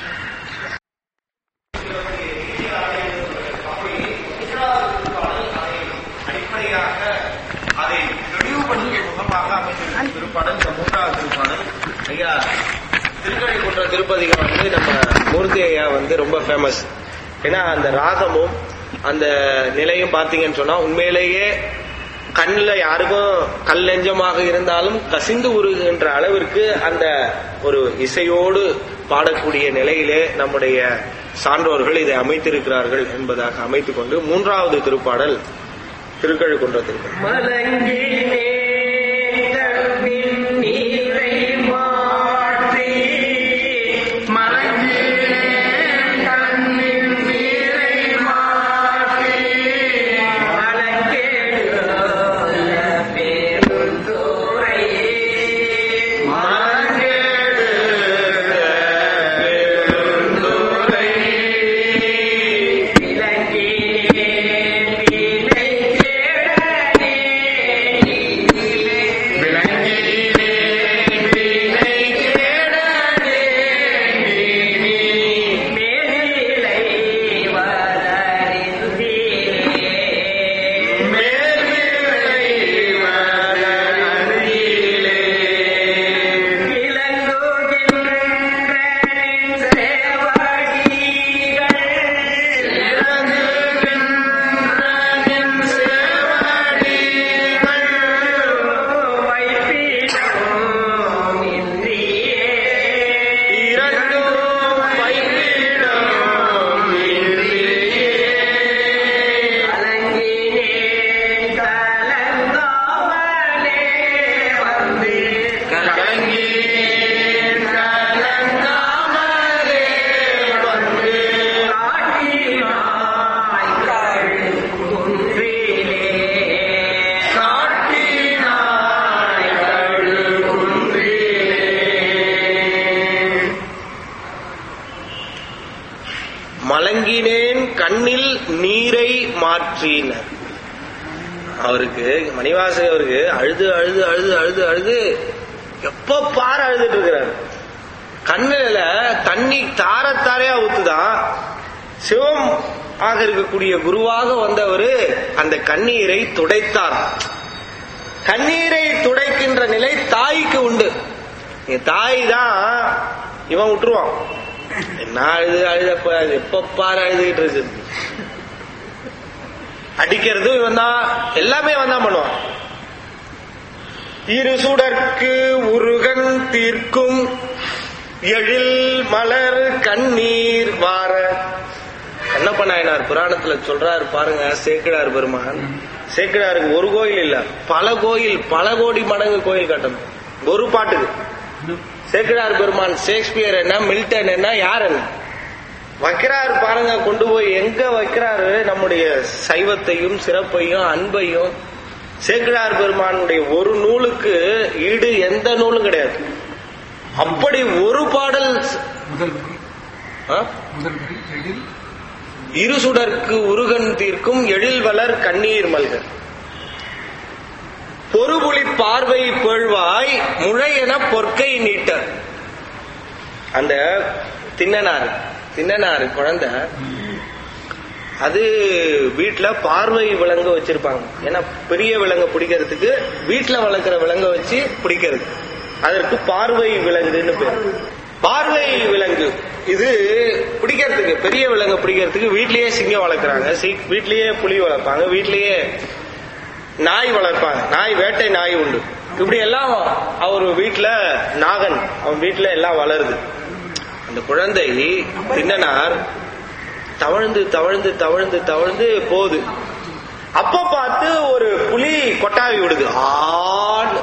அடிப்படையாக அதை தெளிவுபடுத்திய முகமாக அமைந்திருக்கும் திருப்பாடல் இந்த மூன்றாவது திருப்பாடல். ஐயா திருக்கழிக்குன்ற திருப்பதிகம் வந்து நம்ம மூர்த்தி ஐயா வந்து ரொம்ப ஃபேமஸ். ஏன்னா அந்த ராகமும் அந்த நிலையும் பார்த்தீங்கன்னு சொன்னா உண்மையிலேயே கண்ணில் யாருக்கும் கல் நெஞ்சமாக இருந்தாலும் கசிந்து உருகின்ற அளவிற்கு அந்த ஒரு இசையோடு பாடக்கூடிய நிலையிலே நம்முடைய சான்றோர்கள் இதை அமைத்திருக்கிறார்கள் என்பதாக அமைத்துக் கொண்டு மூன்றாவது திருப்பாடல் திருக்கழிக்குன்ற திருப்பாடல். Thank you. நீரை மாற்றினர். அவருக்கு மணிவாசக அவருக்கு அழுது அழுது அழுது அழுது அழுது எப்ப பாரு அழுதுட்டு இருக்கிறாரு. கண்ணுல தண்ணி தாரத்தாரையா ஊத்துதான். சிவம் ஆக இருக்கக்கூடிய குருவாக வந்தவரு அந்த கண்ணீரை துடைத்தார். கண்ணீரை துடைக்கின்ற நிலை தாய்க்கு உண்டு. தாய் தான் இவன் விட்டுருவான். என்ன அழுது அழுதப்ப எப்ப பாரு அழுதுகிட்டு இருக்கு. அடிக்கிறது இவன் தான், எல்லாமே இவன் தான் பண்ணுவான். இரு சுடர்க்கு உருகன் தீர்க்கும் எழில் மலர் கண்ணீர் வார. கண்ணப்ப நாயனார் புராணத்துல சொல்றாரு பாருங்க. சேக்கிழார் பெருமான், சேக்கிழாருக்கு ஒரு கோயில் இல்ல, பல கோயில், பல கோடி மடங்கு கோயில் கட்டணும் ஒரு பாட்டுக்கு. சேக்கிழார் பெருமான் ஷேக்ஸ்பியர் என்ன, மில்டன் என்ன, யார் என்ன வைக்கிறாரு பாருங்க. கொண்டு போய் எங்க வைக்கிறாரு நம்முடைய சைவத்தையும் சிறப்பையும் அன்பையும். சேக்கிழார் பெருமானுடைய ஒரு நூலுக்கு ஈடு எந்த நூலும் கிடையாது. அப்படி ஒரு பாடல். இரு சுடர்க்கு உருகன் தீர்க்கும் எழில் வளர் கண்ணீர் மல்க. பொறுபுலி பார்வை பேழ்வாய் முழை என பொற்கை நீட்ட. அந்த தின்னனார் தின்னனாரு குழந்தை அது வீட்டுல பார்வை விலங்கு வச்சிருப்பாங்க. ஏன்னா பெரிய விலங்கு பிடிக்கிறதுக்கு வீட்டுல வளர்க்கிற விலங்கு வச்சு பிடிக்கிறது. அதற்கு பார்வை விலங்குன்னு பேர். பார்வை விலங்கு இது பிடிக்கிறதுக்கு, பெரிய விலங்கு பிடிக்கிறதுக்கு வீட்லயே சிங்கம் வளர்க்குறாங்க, வீட்லயே புலி வளர்ப்பாங்க, வீட்லயே நாய் வளர்ப்பாங்க. நாய், வேட்டை நாய் உண்டு. இப்படி எல்லாம் அவர் வீட்டுல நாகன் அவன் வீட்டுல எல்லாம் வளருது. அந்த குழந்தை தின்னனார் தவழ்ந்து தவழ்ந்து தவழ்ந்து தவழ்ந்து போகுது. அப்ப பார்த்து ஒரு புலி கொட்டாவி விடுது. ஆண்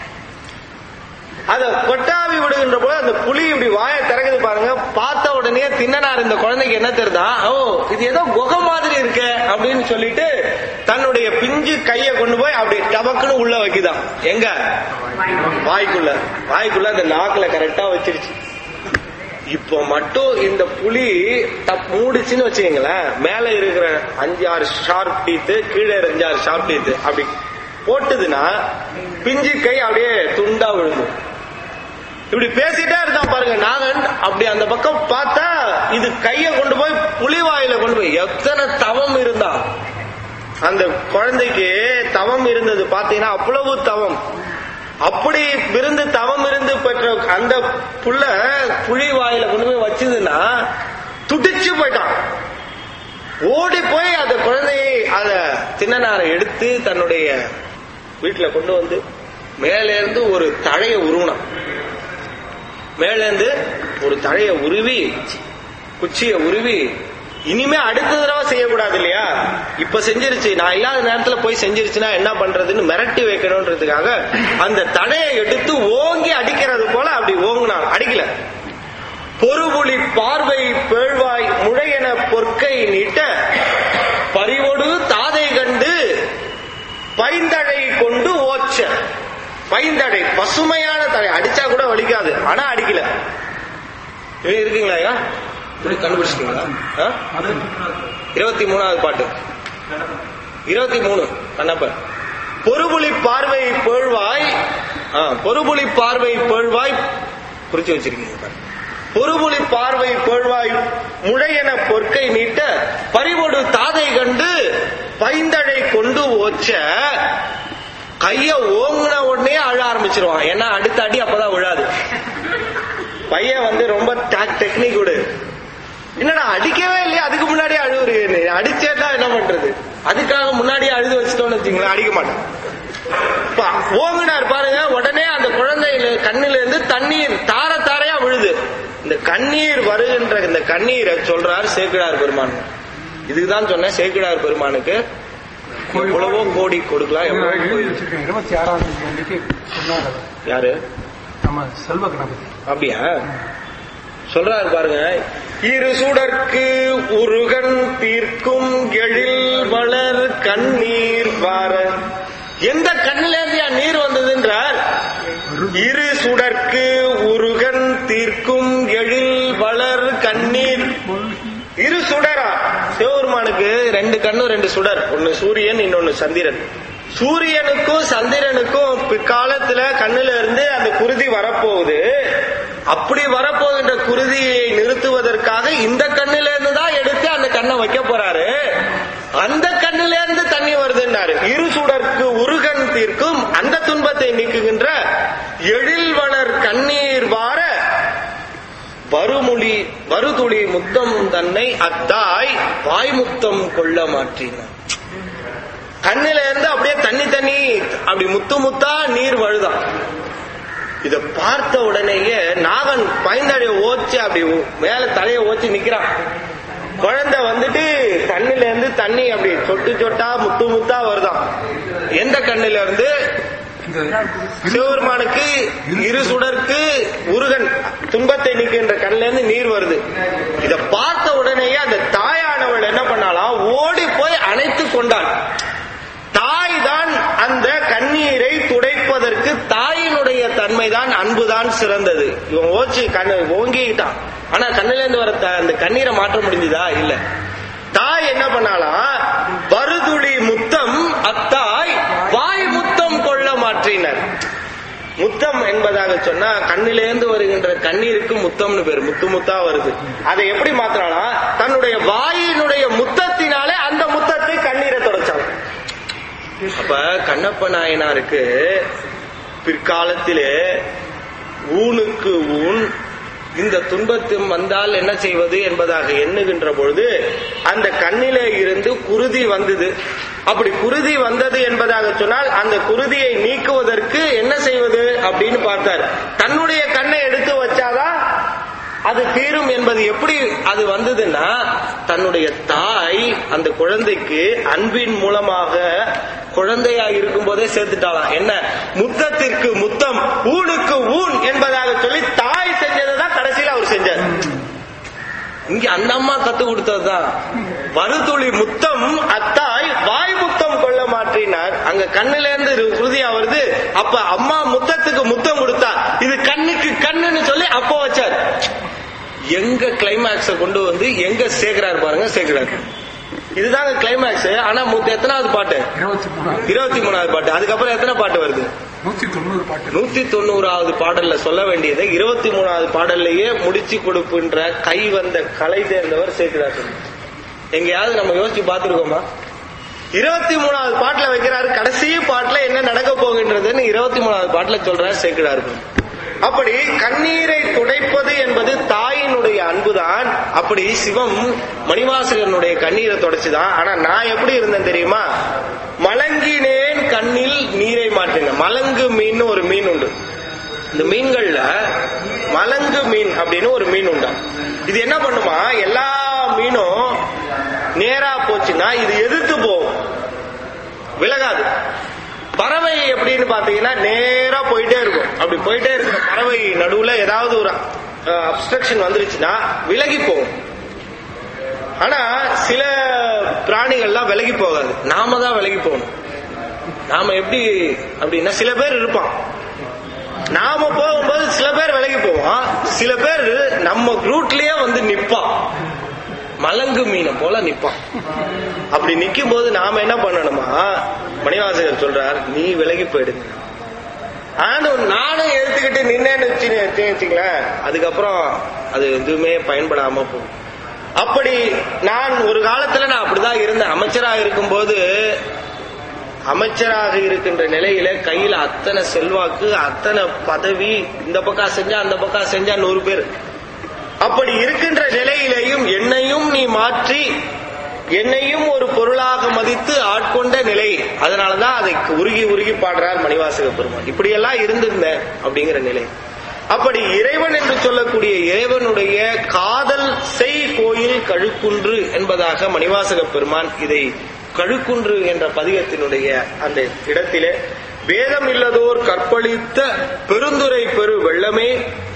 அத கொட்டாவி விடுகின்ற போது அந்த புலி இப்படி வாயை திறக்குது பாருங்க. பார்த்த உடனே தின்னனார் இந்த குழந்தைக்கு என்ன தெரியுதா, ஓ இது ஏதோ குகை மாதிரி இருக்க அப்படின்னு சொல்லிட்டு தன்னுடைய பிஞ்சு கைய கொண்டு போய் அப்படி டபக்குன்னு உள்ள வைக்குதான். எங்க வாய்க்குள்ள வாய்க்குள்ள அந்த நாக்குல கரெக்டா வச்சிருச்சு. இப்ப மட்டும் இந்த புலி தப் மூடிச்சுன்னு வச்சுக்கீங்களேன், மேல இருக்கிற அஞ்சு ஆறு ஷார்ப் டீத்து, கீழே அஞ்சு ஆறு ஷார்ப் டீத்து அப்படி போட்டுதுன்னா பிஞ்சு கை அப்படியே துண்டா விழுந்து. இப்படி பேசிட்டே இருந்தான் பாருங்க நாகன். அப்படி அந்த பக்கம் பார்த்தா இது கைய கொண்டு போய் புலி வாயில கொண்டு போய். எத்தனை தவம் இருந்தா அந்த குழந்தைக்கு தவம் இருந்தது பாத்தீங்கன்னா, அவ்வளவு தவம். அப்படி இருந்து தவம் இருந்து பெற்ற அந்த புள்ள புலி வாயில கொண்டு போய் வச்சதுன்னா துடிச்சு போயிட்டான். ஓடி போய் அந்த குழந்தையை அத தின்னனாரை எடுத்து தன்னுடைய வீட்டுல கொண்டு வந்து மேல இருந்து ஒரு தழைய உருவினான். மேல இருந்து ஒரு தழைய உருவி, குச்சிய உருவி, இனிமே அடுத்த தடவை செய்யக்கூடாது இல்லையா, இப்ப செஞ்சிருச்சு, நான் இல்லாத நேரத்துல போய் செஞ்சிருச்சுன்னா என்ன பண்றதுன்னு மிரட்டி வைக்கணும்ன்றதுக்காக அந்த தடையை எடுத்து ஓங்கி அடிக்கிறது போல அப்படி ஓங்கினான். அடிக்கல. பொறுபுலி பார்வை பேழ்வாய் முழையென பொற்கை நீட்ட பறிவொடு தாதை கண்டு பைந்தடை கொண்டு ஓச்ச. பைந்தடை பசுமையான தடை, அடிச்சா கூட வலிக்காது, ஆனா அடிக்கல. இருக்கீங்களா கண்டுபிடிச்சிட்டீங்களா? இருபத்தி மூணாவது பாட்டு, இருபத்தி மூணு கண்ணப்பர். பொறுபுலி பார்வை பேழ்வாய், பொறுபுலி பார்வை பேழ்வாய் குறிச்சு வச்சிருக்கீங்க. பொறுபுலி பார்வை பேழ்வாய் முழையென பொற்கை நீட்ட பறிவொடு தாதை கண்டு பைந்தடை கொண்டு ஓச்ச. கைய ஓங்கின உடனே அழ ஆரம்பிச்சிருவான். ஏன்னா அடுத்த அடி அப்பதான் விழாது. பையன் வந்து ரொம்ப டெக்னிக் விடு. என்னடா அடிக்கவே இல்லையா, அதுக்கு முன்னாடியே அழுவுறீங்க, அடிச்சேட்டா என்ன பண்றது, அதுக்காக முன்னாடியே அழுது வச்சுட்டோம்னு வச்சுங்களேன், அடிக்க மாட்டேன். ஓங்கினார் பாருங்க, உடனே அந்த குழந்தையில கண்ணில இருந்து தண்ணீர் தார தாரையா விழுது. இந்த கண்ணீர் வருகின்ற இந்த கண்ணீரை சொல்றார் சேக்கிழார் பெருமான். இதுக்குதான் சொன்னேன், சேக்கிழார் பெருமானுக்கு எவ்வளவோ கோடி கொடுக்கலாம். இருபத்தி ஆறாவது யாரு செல்வ கணபதி அப்படியா சொல்றாரு பாருங்க. இரு சுடர்க்கு உருகன் தீர்க்கும் எழில் வளர் கண்ணீர் வார. எந்த கண்ணில இருந்து நீர் வந்ததுன்றார். இரு சுடர்க்கு உருகன் தீர்க்கும் எழில் வளர் கண்ணீர் இரு சுடரா சிவபெருமானுக்கு ரெண்டு கண்ணு ரெண்டு சுடர், ஒன்னு சூரியன் இன்னொன்னு சந்திரன். சூரியனுக்கும் சந்திரனுக்கும் பிற்காலத்துல கண்ணுல இருந்து அந்த குருதி வரப்போகுது. அப்படி வரப்போகின்ற குருதியை நிறுத்துவதற்காக இந்த கண்ணுல இருந்து தான் எடுத்து அந்த கண்ணை வைக்க போறாரு. அந்த கண்ணுல இருந்து தண்ணி வருதுன்னாரு. இரு சுடர்க்கு உருகன் தீர்க்கும் அந்த துன்பத்தை நீக்குகின்ற எழில்வளர் கண்ணீர் வார வருமொழி வருதுளி முத்தம் தன்னை அத்தாய் வாய்முத்தம் கொள்ள மாற்றினார். கண்ணில இருந்து அப்படியே தண்ணி தண்ணி அப்படி முத்து முத்தா நீர் வழுதான். இத பார்த்த உடனேயே நாகன் பயந்தடைய ஓச்சு அப்படி மேல தலைய ஓச்சு நிக்கிறான். குழந்தை வந்துட்டு கண்ணில இருந்து தண்ணி அப்படி சொட்டு சொட்டா முத்து முத்தா வருதான். எந்த கண்ணில இருந்து? சிவபெருமானுக்கு இரு சுடருக்கு உருகன் துன்பத்தை நீக்கின்ற கண்ணில இருந்து நீர் வருது. இத பார்த்த உடனேயே அந்த தாயானவள் என்ன பண்ணாலாம், ஓடி போய் அணைத்து கொண்டாள். தாய் தான் அந்த கண்ணீரை துடைப்பதற்கு தாயினுடைய தன்மைதான், அன்புதான் சிறந்தது. இவன் ஓச்சு கண்ணு ஓங்கிட்டான், ஆனா கண்ணில இருந்து வர அந்த கண்ணீரை மாற்ற முடிஞ்சதா? இல்ல. தாய் என்ன பண்ணாலாம், வருதுளி முத்தம் அத்தாய் வாய் முத்தம் கொள்ள மாற்றினர். முத்தம் என்பதாக சொன்னா கண்ணிலேந்து வருகின்ற கண்ணீருக்கு முத்தம்னு பேரு, முத்து முத்தா வருது. அதை எப்படி மாத்திராலாம், தன்னுடைய வாயினுடைய முத்தத்தினாலே அந்த முத்தத்தை கண்ணீரை தொடச்சாங்க. அப்ப கண்ணப்ப நாயனாருக்கு பிற்காலத்திலே ஊனுக்கு ஊன் இந்த துன்பத்தும் வந்தால் என்ன செய்வது என்பதாக எண்ணுகின்ற பொழுது அந்த கண்ணிலே இருந்து குருதி வந்தது. அப்படி குருதி வந்தது என்பதாக சொன்னால் அந்த குருதியை நீக்குவதற்கு என்ன செய்வது அப்படின்னு பார்த்தார். தன்னுடைய கண்ணை எடுத்து வச்சாதான் அது தீரும் என்பது எப்படி அது வந்ததுன்னா, தன்னுடைய தாய் அந்த குழந்தைக்கு அன்பின் மூலமாக குழந்தையா இருக்கும் போதே சேர்த்துட்டாலாம். என்ன, முத்தத்திற்கு முத்தம் ஊனுக்கு ஊன் என்பதாக சொல்லி தாய் செஞ்சதுதான் கடைசியில் அவர் செஞ்சார். இங்க அந்த அம்மா கத்து கொடுத்ததுதான். வருதுளி முத்தம் அத்தாய் வாய் முத்தம் கொள்ள மாற்றினார். அங்க கண்ணுல இருந்து குருதியா வருது. அப்ப அம்மா முத்தத்துக்கு முத்தம் கொடுத்தா, இது கண்ணுக்கு கண்ணுன்னு சொல்லி அப்ப வச்சார். எங்க கிளைமேக்ஸ கொண்டு வந்து எங்க சேர்க்கிறாரு பாருங்க, சேர்க்கிறாரு. இதுதாங்க கிளைமேக்ஸ். ஆனா எத்தனாவது பாட்டு? இருபத்தி மூணாவது பாட்டு. அதுக்கப்புறம் எத்தனை பாட்டு வருது? நூத்தி தொண்ணூறு பாட்டு. நூத்தி தொண்ணூறாவது பாடல்ல சொல்ல வேண்டியதை இருபத்தி மூணாவது பாடல்லையே முடிச்சு கொடுப்புன்ற கை வந்த கலை தேர்ந்தவர் சேர்க்கிறார். எங்கேயாவது நம்ம யோசிச்சு பார்த்திருக்கோமா? இருபத்தி மூணாவது பாட்டுல வைக்கிறாரு. கடைசி பாட்டுல என்ன நடக்க போகின்றதுன்னு இருபத்தி மூணாவது பாட்டுல சொல்றாரு, சேர்க்கிறாரு. அப்படி கண்ணீரை துடைப்பது என்பது தாயினுடைய அன்புதான். அப்படி சிவம் மணிவாசகனுடைய கண்ணீரை தொடச்சுதான். ஆனா நான் எப்படி இருந்தேன் தெரியுமா? மலங்கினேன் கண்ணில் நீரை மாற்றினேன். மலங்கு மீன் ஒரு மீன் உண்டு. இந்த மீன்கள்ல மலங்கு மீன் அப்படின்னு ஒரு மீன் உண்டா. இது என்ன பண்ணுமா, எல்லா மீனும் நேரா போச்சுன்னா இது எதிர்த்து போகும், விலகாது. பறவை எப்படின்னு பாத்தீங்கன்னா நேரா போயிட்டே இருக்கும். அப்படி போயிட்டே இருக்கிற பறவை நடுவுல ஏதாவது ஒரு அப்ஸ்ட்ரக்ஷன் வந்துருச்சுன்னா விலகி போகும். ஆனா சில பிராணிகள்லாம் விலகி போகாது, நாம தான் விலகி போகணும். நாம எப்படி அப்படின்னா, சில பேர் இருப்பான், நாம போகும்போது சில பேர் விலகி போவான், சில பேர் நம்ம ரூட்லயே வந்து நிப்பான், மலங்கு மீனை போல நிப்பான். அப்படி நிக்கும் போது நாம என்ன பண்ணணுமா, மணிவாசகர் சொல்றார், நீ விலகி போயிடுங்க. ஆனும் நானும் எடுத்துக்கிட்டு நின்னேன்னு வச்சுங்களேன், அதுக்கப்புறம் அது எதுவுமே பயன்படாம போகும். அப்படி நான் ஒரு காலத்துல நான் அப்படிதான் இருந்தேன். அமைச்சராக இருக்கும் போது, அமைச்சராக இருக்கின்ற நிலையில கையில அத்தனை செல்வாக்கு, அத்தனை பதவி, இந்த பக்கம் செஞ்சா அந்த பக்கம் செஞ்சா நூறு பேர். அப்படி இருக்கின்ற நிலையிலேயும் என்னையும் நீ மாற்றி என்னையும் ஒரு பொருளாக மதித்து ஆட்கொண்ட நிலை. அதனாலதான் அதை உருகி உருகி பாடுறார் மணிவாசக பெருமான். இப்படியெல்லாம் இருந்திருந்தேன் அப்படிங்கிற நிலை. அப்படி இறைவன் என்று சொல்லக்கூடிய இறைவனுடைய காதல் செய் கோயில் கழுக்குன்று என்பதாக மணிவாசக பெருமான் இதை கழுக்குன்று என்ற பதிகத்தினுடைய அந்த இடத்திலே, வேதம் இல்லதோர் கற்பழித்த பெருந்துரை பெரு வெள்ளமே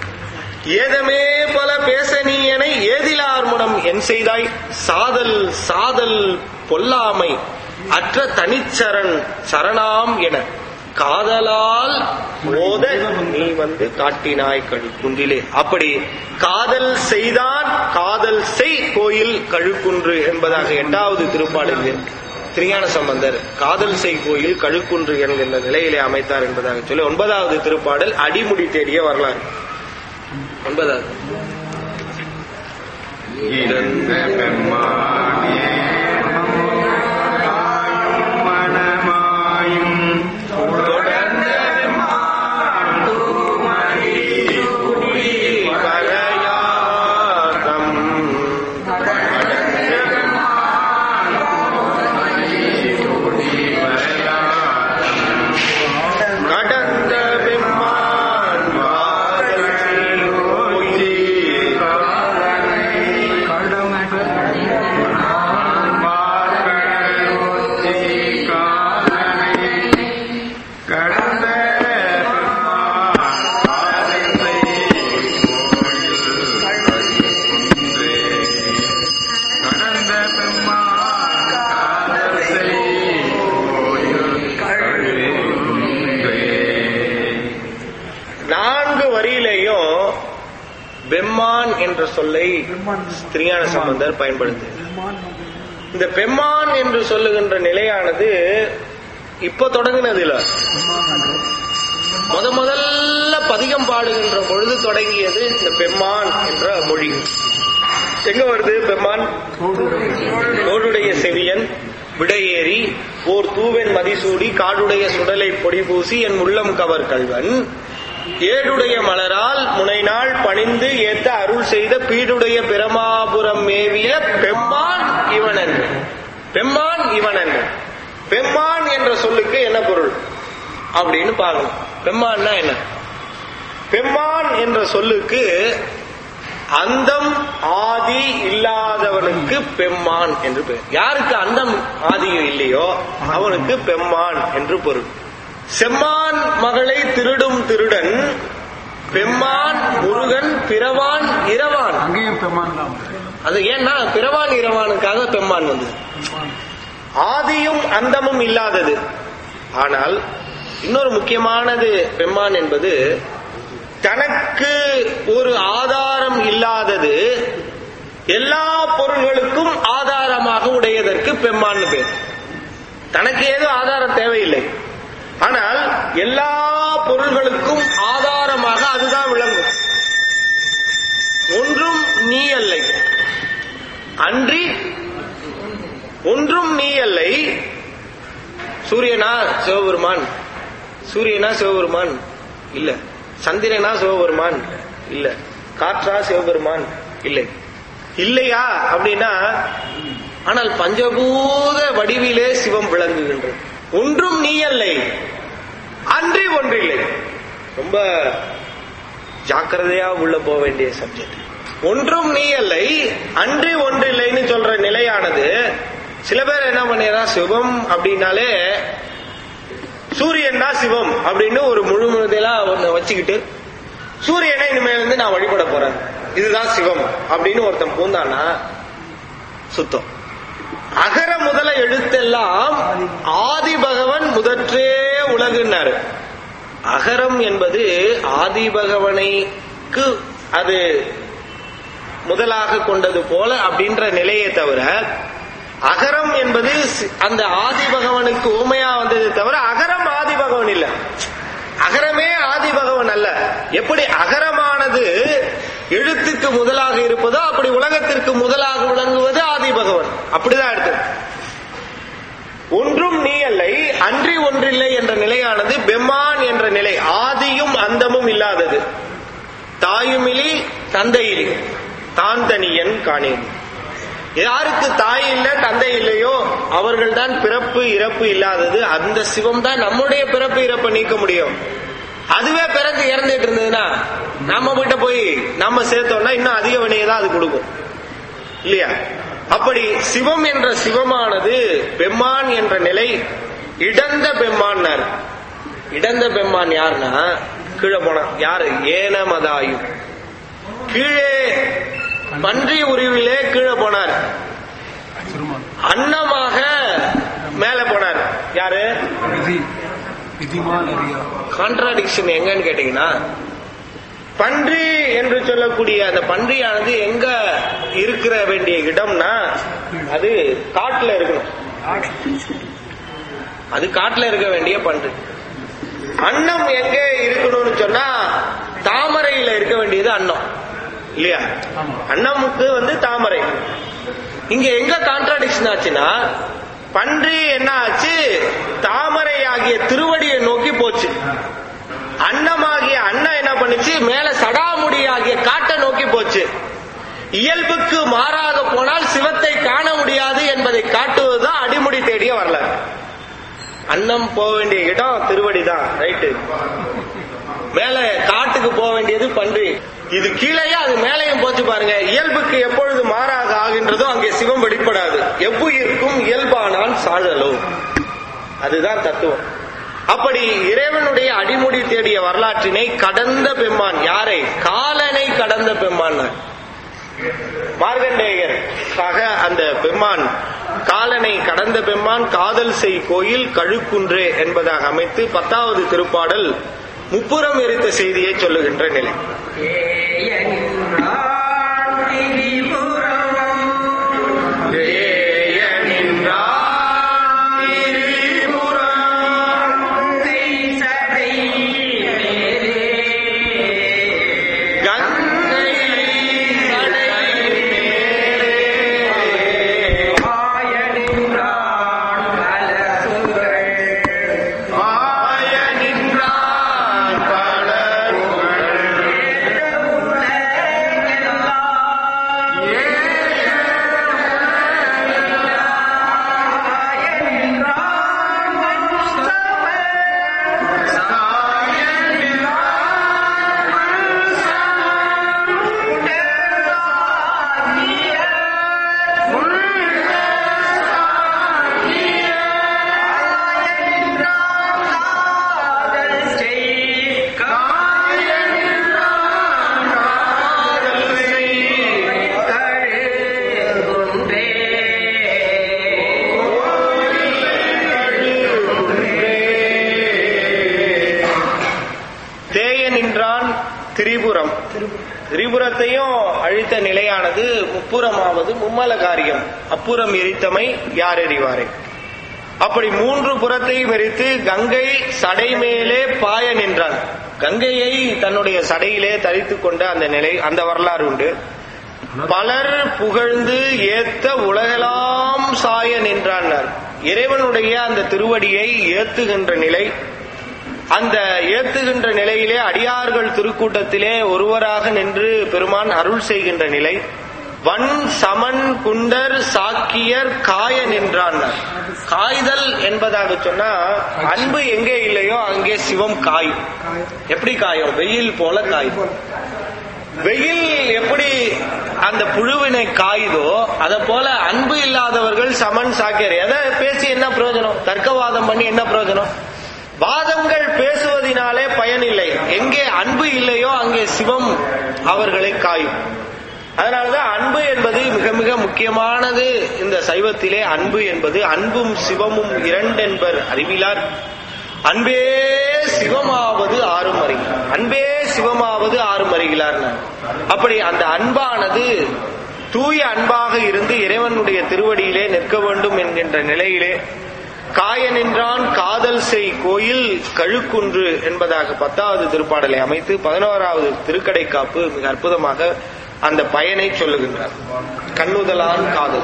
ஏதமே பல பேச நீ என ஏதிலார் முனம் என் செய்தாய், சாதல் சாதல் பொல்லாமை அற்ற தனிச்சரண் சரணாம் என காதலால் ஓத நீ வந்து காட்டினாய் கழுக்குன்றிலே. அப்படி காதல் செய்தான் காதல் செய் கோயில் கழுக்குன்று என்பதாக எட்டாவது திருப்பாடலில் திருஞான சம்பந்தர் காதல் செய் கோயில் கழுக்குன்று என்கின்ற நிலையிலே அமைத்தார் என்பதாக சொல்லி ஒன்பதாவது திருப்பாடல் அடிமுடி தேடிய வரலாறு. ஒன்பதாவது பெம்மான் என்ற சொல்லை திருஞான சம்பந்தர் பயன்படுத்து. இந்த பெம்மான் என்று சொல்லுகின்ற நிலையானது இப்ப தொடங்கினது இல்ல, முத முதல்ல பதிகம் பாடுகின்ற பொழுது தொடங்கியது இந்த பெம்மான் என்ற மொழி. எங்க வருது பெம்மான்? தோடுடைய செவியன் விடையேறி ஓர் தூவென் மதிசூடி காடுடைய சுடலை பொடி பூசி என் உள்ளம் கவர் கல்வன் ஏடுடைய மலரால் முனைநாள் பணிந்து ஏத்த அருள் செய்த பீடுடைய பிரமாபுரம் மேவிய பெம்மான் இவனன். பெம்மான் இவனன். பெம்மான் என்ற சொல்லுக்கு என்ன பொருள் அப்படின்னு பாருங்க. பெம்மான்னா என்ன? பெம்மான் என்ற சொல்லுக்கு அந்தம் ஆதி இல்லாதவனுக்கு பெம்மான் என்று பெயர். யாருக்கு அந்தம் ஆதியும் இல்லையோ அவனுக்கு பெம்மான் என்று பொருள். செம்மான் மகளை திருடும் திருடன் பெம்மான் முருகன் பிறவான் இரவான். அங்கேயும் பெம்மான் தான். அது ஏன்னா பிறவான் இரவானுக்காக பெம்மான் வந்தது. ஆதியும் அந்தமும் இல்லாதது. ஆனால் இன்னொரு முக்கியமானது பெம்மான் என்பது தனக்கு ஒரு ஆதாரம் இல்லாதது எல்லா பொருள்களுக்கும் ஆதாரமாக உடையதற்கு பெம்மான் பேர். தனக்கு ஏதோ ஆதாரம் தேவையில்லை, ஆனால் எல்லா பொருள்களுக்கும் ஆதாரமாக அதுதான் விளங்கும். ஒன்றும் நீ அல்லை அன்றி ஒன்றும் நீ அல்லை. சூரியனா சிவபெருமான்? சூரியனா சிவபெருமான் இல்ல. சந்திரனா சிவபெருமான் இல்ல. காற்றா சிவபெருமான் இல்லை. இல்லையா அப்படின்னா, ஆனால் பஞ்சபூத வடிவிலே சிவம் விளங்குகின்றது. ஒன்றும் நீ அல்லை அன்றி ஒன்றில்லை. ரொம்ப ஜாக்கிரதையா உள்ள போக வேண்டிய சப்ஜெக்ட். ஒன்றும் நீ அல்லை அன்றி ஒன்றில்லைன்னு சொல்ற நிலையானது சில பேர் என்ன பண்ணிடுறா, சிவம் அப்படின்னாலே சூரியன் தான் சிவம் அப்படின்னு ஒரு முழு முழுதலா ஒண்ணு வச்சுக்கிட்டு சூரியனை இனிமேல் இருந்து நான் வழிபட போறேன், இதுதான் சிவம் அப்படின்னு ஒருத்தன் பூந்தானா சுத்தம். அகர முதல எழுத்தெல்லாம் ஆதி பகவன் முதற்றே உலகுன்னாரு. அகரம் என்பது ஆதி பகவனைக்கு அது முதலாக கொண்டது போல அப்படின்ற நிலையை தவிர, அகரம் என்பது அந்த ஆதி பகவனுக்கு ஊமையா வந்தது தவிர அகரம் ஆதி பகவன் இல்ல. அகரமே ஆதி பகவன் அல்ல. எப்படி அகரமானது எழுத்துக்கு முதலாக இருப்பதோ அப்படி உலகத்திற்கு முதலாக விளங்குவது ஆதி பகவன். அப்படிதான் எடுத்து. ஒன்றும் நீ அல்லை அன்றி ஒன்றில்லை என்ற நிலையானது பெம்மான் என்ற நிலை. ஆதியும் அந்தமும் இல்லாதது. தாயுமிலி தந்தையிலி தான் தனியன் காணேன். யாருக்கு தாய் இல்ல தந்தை இல்லையோ அவர்கள் தான் பிறப்பு இறப்பு இல்லாதது. அந்த சிவம் தான் நம்முடைய பிறப்பு இறப்பை நீக்க முடியும். அதுவே பிறந்து இறந்துட்டு இருந்ததுன்னா நம்ம கிட்ட போய் நம்ம சேர்த்தோம்னா இன்னும் அதிக வினையை தான் அது கொடுக்கும் இல்லையா? அப்படி சிவம் என்ற சிவமானது பெம்மான் என்ற நிலை இடந்த பெம்மான்னார். இடந்த பெம்மான் யாருன்னா கீழே போன யாரு? ஏனமதாயும் கீழே பன்றி உருவிலே கீழே போனார். அன்னமாக மேல போனார். யாரு? விதிமான் அறியா கான்ட்ராடிக்ஷன் எங்கன்னு கேட்டீங்கன்னா, பன்றி என்று சொல்லக்கூடிய அந்த பன்றியானது எங்க இருக்கிற வேண்டிய இடம்னா அது காட்டுல இருக்கணும். அது காட்டுல இருக்க வேண்டிய பன்றி. அன்னம் எங்க இருக்கணும்னு சொன்னா தாமரையில இருக்க வேண்டியது அன்னம் இல்லையா? அன்னமுக்கு வந்து தாமரை. இங்க எங்க கான்ட்ராடிக்ஷன் ஆச்சுன்னா, பன்றி என்ன ஆச்சு, தாமரை ஆகிய திருவடியை நோக்கி போச்சு. அன்னமாகிய அன்னம் என்ன பண்ணுச்சு, மேல சடாமுடி ஆகிய காட்டை நோக்கி போச்சு. இயல்புக்கு மாறாக போனால் சிவத்தை காண முடியாது என்பதை காட்டுவதுதான் அடிமுடி தேடிய வரலாறு. அன்னம் போக வேண்டிய இடம் திருவடி தான், ரைட்டு. மேல காட்டுக்கு போக வேண்டியது பன்றி. இது கீழேயே அது மேலையும் போச்சு பாருங்க. இயல்புக்கு எப்பொழுது மாறாக ஆகின்றதோ அங்கே சிவம் வெளிப்படாது. எவ்வுயிர்க்கும் இயல்பானால் சாழலோ, அதுதான் தத்துவம். அப்படி இறைவனுடைய அடிமுடி தேடிய வரலாற்றினை கடந்த பெம்மான், யாரை? காலனை கடந்த பெம்மான். மார்கண்டேயர் அந்த பெம்மான் காலனை கடந்த பெம்மான் காதல் செய் கோயில் கழுக்குன்றே என்பதாக அமைத்து பத்தாவது திருப்பாடல் முப்புறம் எரித்த செய்தியை சொல்லுகின்ற நிலை. திரிபுரம், திரிபுரத்தையும் அழித்த நிலையானது முப்புறமாவது மும்மல காரியம். அப்புறம் எரித்தமை யார் எறிவாரை. அப்படி மூன்று புறத்தையும் எரித்து கங்கை சடை மேலே பாய நின்றான். கங்கையை தன்னுடைய சடையிலே தரித்துக் கொண்ட அந்த நிலை, அந்த வரலாறு உண்டு. பலர் புகழ்ந்து ஏத்த உலகெல்லாம் சாய நின்றான். இறைவனுடைய அந்த திருவடியை ஏத்துகின்ற நிலை, அந்த ஏத்துகின்ற நிலையிலே அடியார்கள் திருக்கூட்டத்திலே ஒருவராக நின்று பெருமான் அருள் செய்கின்ற நிலை. வன் சமன் குண்டர் சாக்கியர் காய நின்றான். காய்தல் என்பதாக சொன்னா அன்பு எங்கே இல்லையோ அங்கே சிவம் காயும். எப்படி காயும்? வெயில் போல காயும். வெயில் எப்படி அந்த புழுவினை காயுதோ அத போல அன்பு இல்லாதவர்கள் சமன் சாக்கியர். எதை பேசி என்ன பிரயோஜனம்? தர்க்கவாதம் பண்ணி என்ன பிரயோஜனம்? வாதங்கள் பேசுவதனாலே பயனில்லை. எங்கே அன்பு இல்லையோ அங்கே சிவம் அவர்களை காயும். அதனாலதான் அன்பு என்பது மிக மிக முக்கியமானது. இந்த சைவத்திலே அன்பு என்பது அன்பும் சிவமும் இரண்டென்பர் அறிவிலார். அன்பே சிவமாவது ஆறும் அறிகிறார். அன்பே சிவமாவது ஆறும் அறிகிறார். அப்படி அந்த அன்பானது தூய அன்பாக இருந்து இறைவனுடைய திருவடியிலே நிற்க வேண்டும் என்கின்ற நிலையிலே காய நின்றான் காதல் செய் கோயில் கழுக்குன்று என்பதாக பத்தாவது திருப்பாடலை அமைத்து பதினோராவது திருக்கடை காப்பு மிக அற்புதமாக அந்த பயனை சொல்லுகின்றார். கண்ணுதலான் காதல்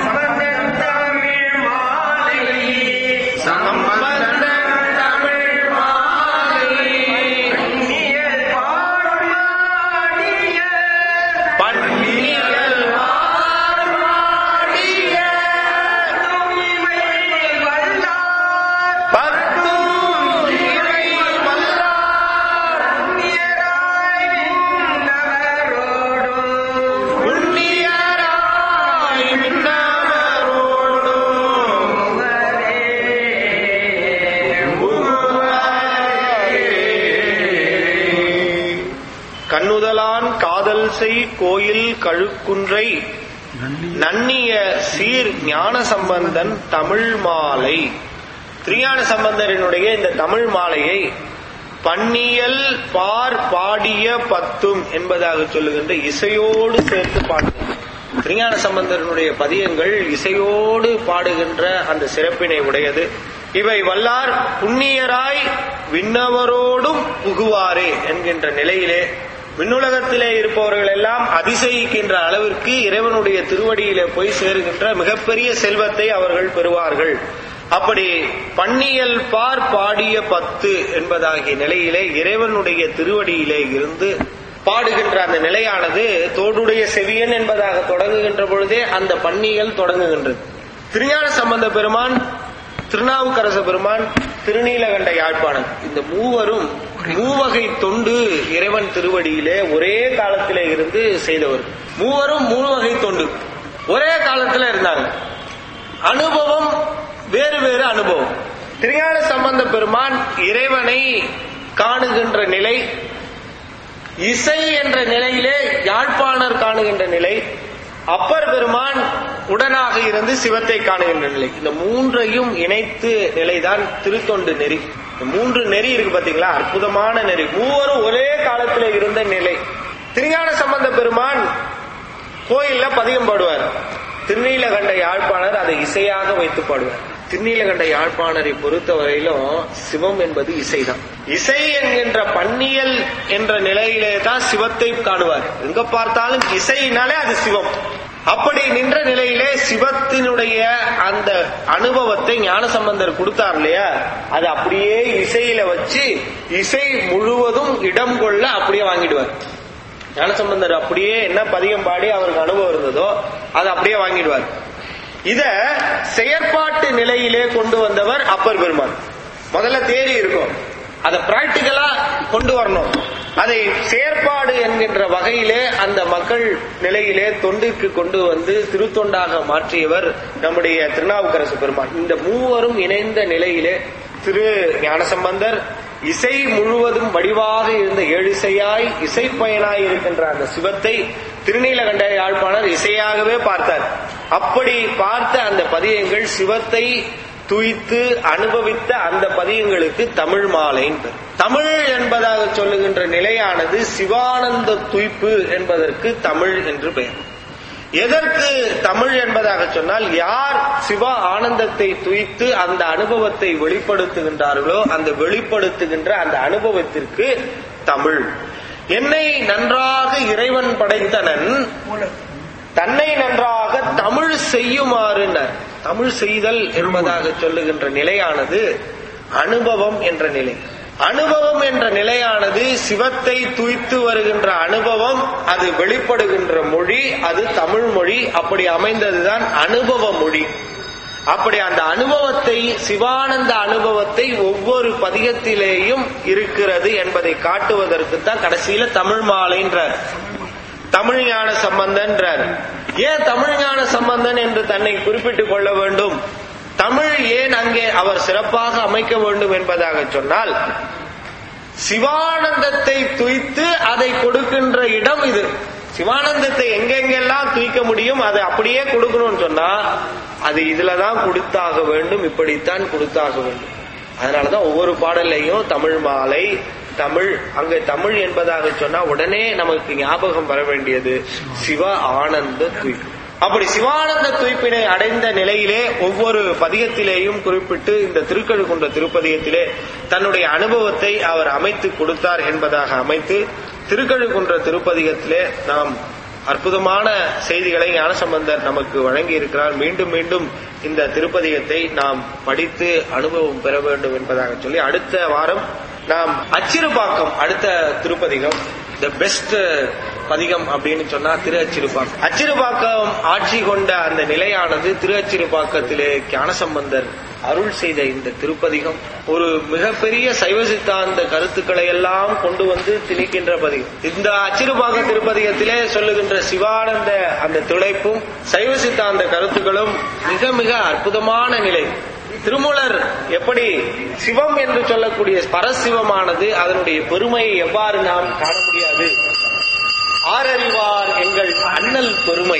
சம்பந்தன் தமிழ் கண்ணுதலான் காதல் செய் கோயில் கழுக்குன்றை நன்னிய சீர் ஞான சம்பந்தன் தமிழ் மாலை. திருஞான சம்பந்தரினுடைய இந்த தமிழ் மாலையை பன்னியல் பார் பாடிய பத்தும் என்பதாக சொல்லுகின்ற இசையோடு சேர்த்து பாடுகிறார். திருஞான சம்பந்தரனுடைய பதியங்கள் இசையோடு பாடுகின்ற அந்த சிறப்பினை உடையது. இவை வல்லார் புண்ணியராய் விண்ணவரோடும் புகுவாரே என்கின்ற நிலையிலே விண்ணுலகத்திலே இருப்பவர்கள் எல்லாம் அதிசயிக்கின்ற அளவிற்கு இறைவனுடைய திருவடியிலே போய் சேருகின்ற மிகப்பெரிய செல்வத்தை அவர்கள் பெறுவார்கள். அப்படி பன்னியல் பார் பாடிய பத்து என்பதாகிய நிலையிலே இறைவனுடைய திருவடியிலே இருந்து பாடுகின்ற அந்த நிலையானது தோடுடைய செவியன் என்பதாக தொடங்குகின்ற பொழுதே அந்த பன்னியல் தொடங்குகின்றது. திருஞான சம்பந்த பெருமான், திருநாவுக்கரச பெருமான், திருநீலகண்ட யாழ்ப்பாணன், இந்த மூவரும் மூவகை தொண்டு இறைவன் திருவடியிலே ஒரே காலத்திலே இருந்து செய்தவர். மூவரும் மூவகை தொண்டு ஒரே காலத்தில் இருந்தாங்க. அனுபவம் வேறு வேறு அனுபவம். திருஞான சம்பந்த பெருமான் இறைவனை காணுகின்ற நிலை, இசை என்ற நிலையிலே யாழ்ப்பாணர் காணுகின்ற நிலை, அப்பர் பெருமான் உடனாக இருந்து சிவத்தை காணுகின்ற நிலை. இந்த மூன்றையும் இணைத்து நிலைதான் திருத்தொண்டு நெறி. இந்த மூன்று நெறி இருக்கு பாத்தீங்களா, அற்புதமான நெறி. மூவரும் ஒரே காலத்தில் இருந்த நிலை. திருஞான சம்பந்த பெருமான் கோயில்ல பதியம் பாடுவார். திருநீலகண்ட யாழ்ப்பாணர் அதை இசையாக வைத்து பாடுவார். திருநீலகண்ட யாழ்ப்பாணரை பொறுத்தவரையிலும் சிவம் என்பது இசைதான். இசை என்கின்ற பன்னியல் என்ற நிலையிலே தான் சிவத்தை காணுவார். எங்க பார்த்தாலும் இசையினாலே அது சிவம். அப்படி நின்ற நிலையிலே சிவத்தினுடைய அந்த அனுபவத்தை ஞானசம்பந்தர் கொடுத்தார் இல்லையா, அது அப்படியே இசையில வச்சு இசை முழுவதும் இடம் கொள்ள அப்படியே வாங்கிடுவார். ஞானசம்பந்தர் அப்படியே என்ன பதியம் பாடி அவருக்கு அனுபவம் இருந்ததோ அதை அப்படியே வாங்கிடுவார். இத செயற்பாட்டு நிலையிலே கொண்டு வந்தவர் அப்பர் பெருமான். முதல்ல தேரி இருக்கும், அதை பிராக்டிக்கலா கொண்டு வரணும். அதை செயற்பாடு என்கின்ற வகையிலே அந்த மக்கள் நிலையிலே தொண்டிற்கு கொண்டு வந்து திருத்தொண்டாக மாற்றியவர் நம்முடைய திருநாவுக்கரசு பெருமான். இந்த மூவரும் இணைந்த நிலையிலே திரு ஞானசம்பந்தர் இசை முழுவதும் வடிவாக இருந்த ஏழிசையாய் இசைப்பயனாய் இருக்கின்ற அந்த சிவத்தை திருநீலகண்ட யாழ்ப்பாணர் இசையாகவே பார்த்தார். அப்படி பார்த்த அந்த பதியங்கள் சிவத்தை துய்த்து அனுபவித்த அந்த பதியங்களுக்கு தமிழ் மாலை. தமிழ் என்பதாக சொல்லுகின்ற நிலையானது சிவானந்த துய்ப்பு என்பதற்கு தமிழ் என்று பெயர். எதற்கு தமிழ் என்பதாக சொன்னால், யார் சிவ ஆனந்தத்தை துய்த்து அந்த அனுபவத்தை வெளிப்படுத்துகின்றார்களோ அந்த வெளிப்படுத்துகின்ற அந்த அனுபவத்திற்கு தமிழ். என்னை நன்றாக இறைவன் படைத்தனன், தன்னை நன்றாக தமிழ் செய்யுமாறு. தமிழ் செய்தல் என்பதாக சொல்லுகின்ற நிலையானது அனுபவம் என்ற நிலை. அனுபவம் என்ற நிலையானது சிவத்தை துய்த்து வருகின்ற அனுபவம், அது வெளிப்படுகின்ற மொழி, அது தமிழ் மொழி. அப்படி அமைந்ததுதான் அனுபவ மொழி. அப்படி அந்த அனுபவத்தை, சிவானந்த அனுபவத்தை ஒவ்வொரு பதிகத்திலேயும் இருக்கிறது என்பதை காட்டுவதற்கு தான் கடைசியில தமிழ் மாலைன்றார், தமிழ் ஞான சம்பந்தன்றார். ஏன் தமிழ் ஞான சம்பந்தன் என்று தன்னை குறிப்பிட்டுக் கொள்ள வேண்டும்? தமிழ் ஏன் அங்கே அவர் சிறப்பாக அமைக்க வேண்டும் என்பதாக சொன்னால், சிவானந்தத்தை துய்த்து அதை கொடுக்கின்ற இடம் இது. சிவானந்தத்தை எங்கெங்கெல்லாம் துய்க்க முடியும் அதை அப்படியே கொடுக்கணும்னு சொன்னா அது இதுலதான் கொடுத்தாக வேண்டும், இப்படித்தான் கொடுத்தாக வேண்டும். அதனாலதான் ஒவ்வொரு பாடலையும் தமிழ் மாலை, தமிழ். அங்க தமிழ் என்பதாக சொன்னா உடனே நமக்கு ஞாபகம் வர வேண்டியது சிவ ஆனந்த துய்ப்பு. அப்படி சிவானந்த துய்ப்பினை அடைந்த நிலையிலே ஒவ்வொரு பதிகத்திலேயும் குறிப்பிட்டு இந்த திருக்கழுக்குன்ற திருப்பதிகத்திலே தன்னுடைய அனுபவத்தை அவர் அமைத்து கொடுத்தார் என்பதாக அமைத்து திருக்கழுக்குன்ற திருப்பதிகத்திலே நாம் அற்புதமான செய்திகளை ஞானசம்பந்தர் நமக்கு வழங்கி இருக்கிறார். மீண்டும் மீண்டும் இந்த திருப்பதிகத்தை நாம் படித்து அனுபவம் பெற வேண்டும் என்பதாக சொல்லி அடுத்த வாரம் நாம் அச்சிறுபாக்கம், அடுத்த திருப்பதிகம் தி பெஸ்ட் பதிகம் அப்படின்னு சொன்னா திரு அச்சிறுபாக்கம். அச்சிறுபாக்கம் ஆட்சி கொண்ட அந்த நிலையானது திரு அச்சிறுபாக்கத்திலே ஞானசம்பந்தர் அருள் செய்த இந்த திருப்பதிகம் ஒரு மிகப்பெரிய சைவ சித்தாந்த கருத்துக்களை எல்லாம் கொண்டு வந்து திணிக்கின்ற பதிகம். இந்த அச்சிறுபாக்க திருப்பதிகத்திலே சொல்லுகின்ற சிவானந்த அந்த துளைப்பும் சைவ சித்தாந்த கருத்துக்களும் மிக மிக அற்புதமான நிலை. திருமூலர் எப்படி சிவம் என்று சொல்லக்கூடிய பரசிவமானது அதனுடைய பெருமையை எவ்வாறு நாம் காண முடியாது ஆரறிவார் எங்கள் அண்ணல் பெருமை.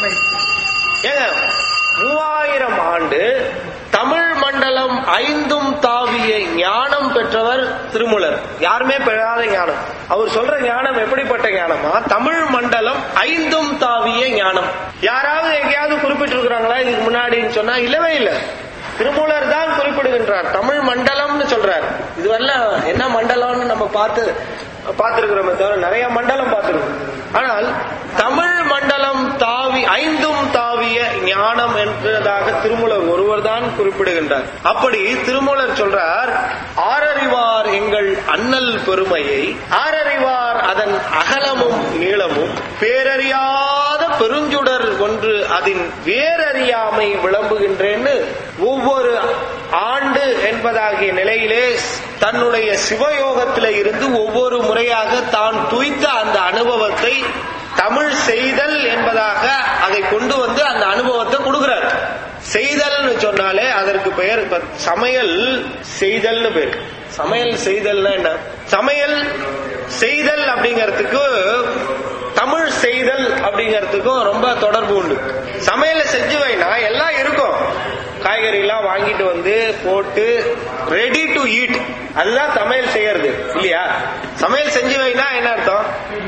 ஏங்க, மூவாயிரம் ஆண்டு தமிழ் மண்டலம் ஐந்தும் தாவிய ஞானம் பெற்றவர் திருமூலர். யாருமே பெறாத ஞானம். அவர் சொல்ற ஞானம் எப்படிப்பட்ட ஞானமா? தமிழ் மண்டலம் ஐந்தும் தாவிய ஞானம். யாராவது எங்கேயாவது குறிப்பிட்டிருக்கிறாங்களா இதுக்கு முன்னாடின்னு சொன்னா இல்லவே இல்லை. திருமூலர் தான் குறிப்பிடுகின்றார். தமிழ் மண்டலம்னு சொல்றார். இதுவரை என்ன மண்டலம்னு நம்ம பார்த்து பார்த்திருக்கிறோமே தவிர நிறைய மண்டலம் பார்த்திருக்கோம். ஆனால் தமிழ் மண்டலம் தாவி ஐந்தும் தாவிய ஞானம் என்பதாக திருமூலர் ஒருவர் தான் குறிப்பிடுகின்றார். அப்படி திருமூலர் சொல்றார், ஆரறிவார் எங்கள் அண்ணல் பெருமையை, ஆரறிவார் அதன் அகலமும் நீளமும், பேரறியாத பெருஞ்சுடர் ஒன்று அதன் வேரறியாமை விளம்புகின்றேன்னு ஒவ்வொரு ஆண்டு என்பதாகிய நிலையிலே தன்னுடைய சிவயோகத்தில இருந்து ஒவ்வொரு முறையாக தான் துய்த்த அந்த அனுபவத்தை தமிழ் செய்தல் என்பதாக அதை கொண்டு வந்து அந்த அனுபவத்தை கொடுக்கிறார். செய்தல்னு சொன்னாலே அதற்கு பெயர் சமையல் செய்தல்னு பேர். சமையல் செய்தல்னா என்ன? சமையல் செய்தல் அப்படிங்கறதுக்கு தமிழ் செய்தல் அப்படிங்கறதுக்கும் ரொம்ப தொடர்பு உண்டு. சமையல செஞ்சு வைனா எல்லாம் இருக்கும். காய்கறி எல்லாம் வாங்கிட்டு வந்து போட்டு ரெடி டு ஈட், அதுதான் சமையல் செய்யறது இல்லையா? சமையல் செஞ்சு வைனா என்ன அர்த்தம்?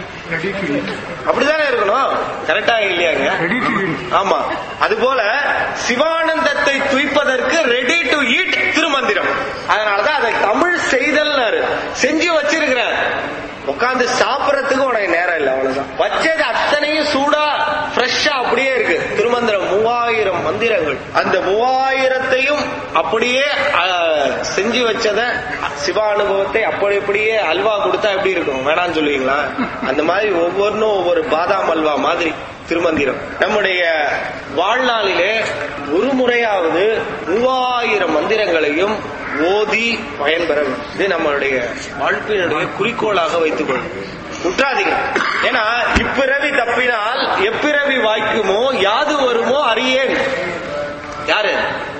அப்படிதானே இருக்கணும். கரெக்டா இல்லையாங்க? ஆமா. அது போல சிவானந்தத்தை துய்ப்பதற்கு ரெடி டு ஈட் திருமந்திரம். அதனாலதான் அதை தமிழ் செய்தல் செஞ்சு வச்சிருக்கிறேன். உட்காந்து சாப்பிடறதுக்கு உனக்கு நேரம் இல்லை, அவ்வளவுதான். வச்சது அத்தனையும் சூடா ஃப்ரெஷ்ஷா அப்படியே இருக்கு. திருமந்திரம் மூவாயிரம் மந்திரங்கள். அந்த மூவாயிரத்தையும் அப்படியே செஞ்சு வச்சத சிவானுபவத்தை அப்படி அப்படியே அல்வா கொடுத்தா எப்படி இருக்கும்? வேணான்னு சொல்லுவீங்களா? அந்த மாதிரி ஒவ்வொன்றும் ஒவ்வொரு பாதாம் அல்வா மாதிரி திருமந்திரம். நம்முடைய வாழ்நாளிலே ஒரு முறையாவது மூவாயிரம் மந்திரங்களையும் ஓதி பயன்பெற வேண்டும். இது நம்மளுடைய வாழ்க்கையினுடைய குறிக்கோளாக வைத்துக் கொள்ளும். விட்டுறாதீங்க. ஏன்னா இப்பிறவி தப்பினால் எப்பிறவி வாய்க்குமோ யாது வருமோ அறியேன். யாரு?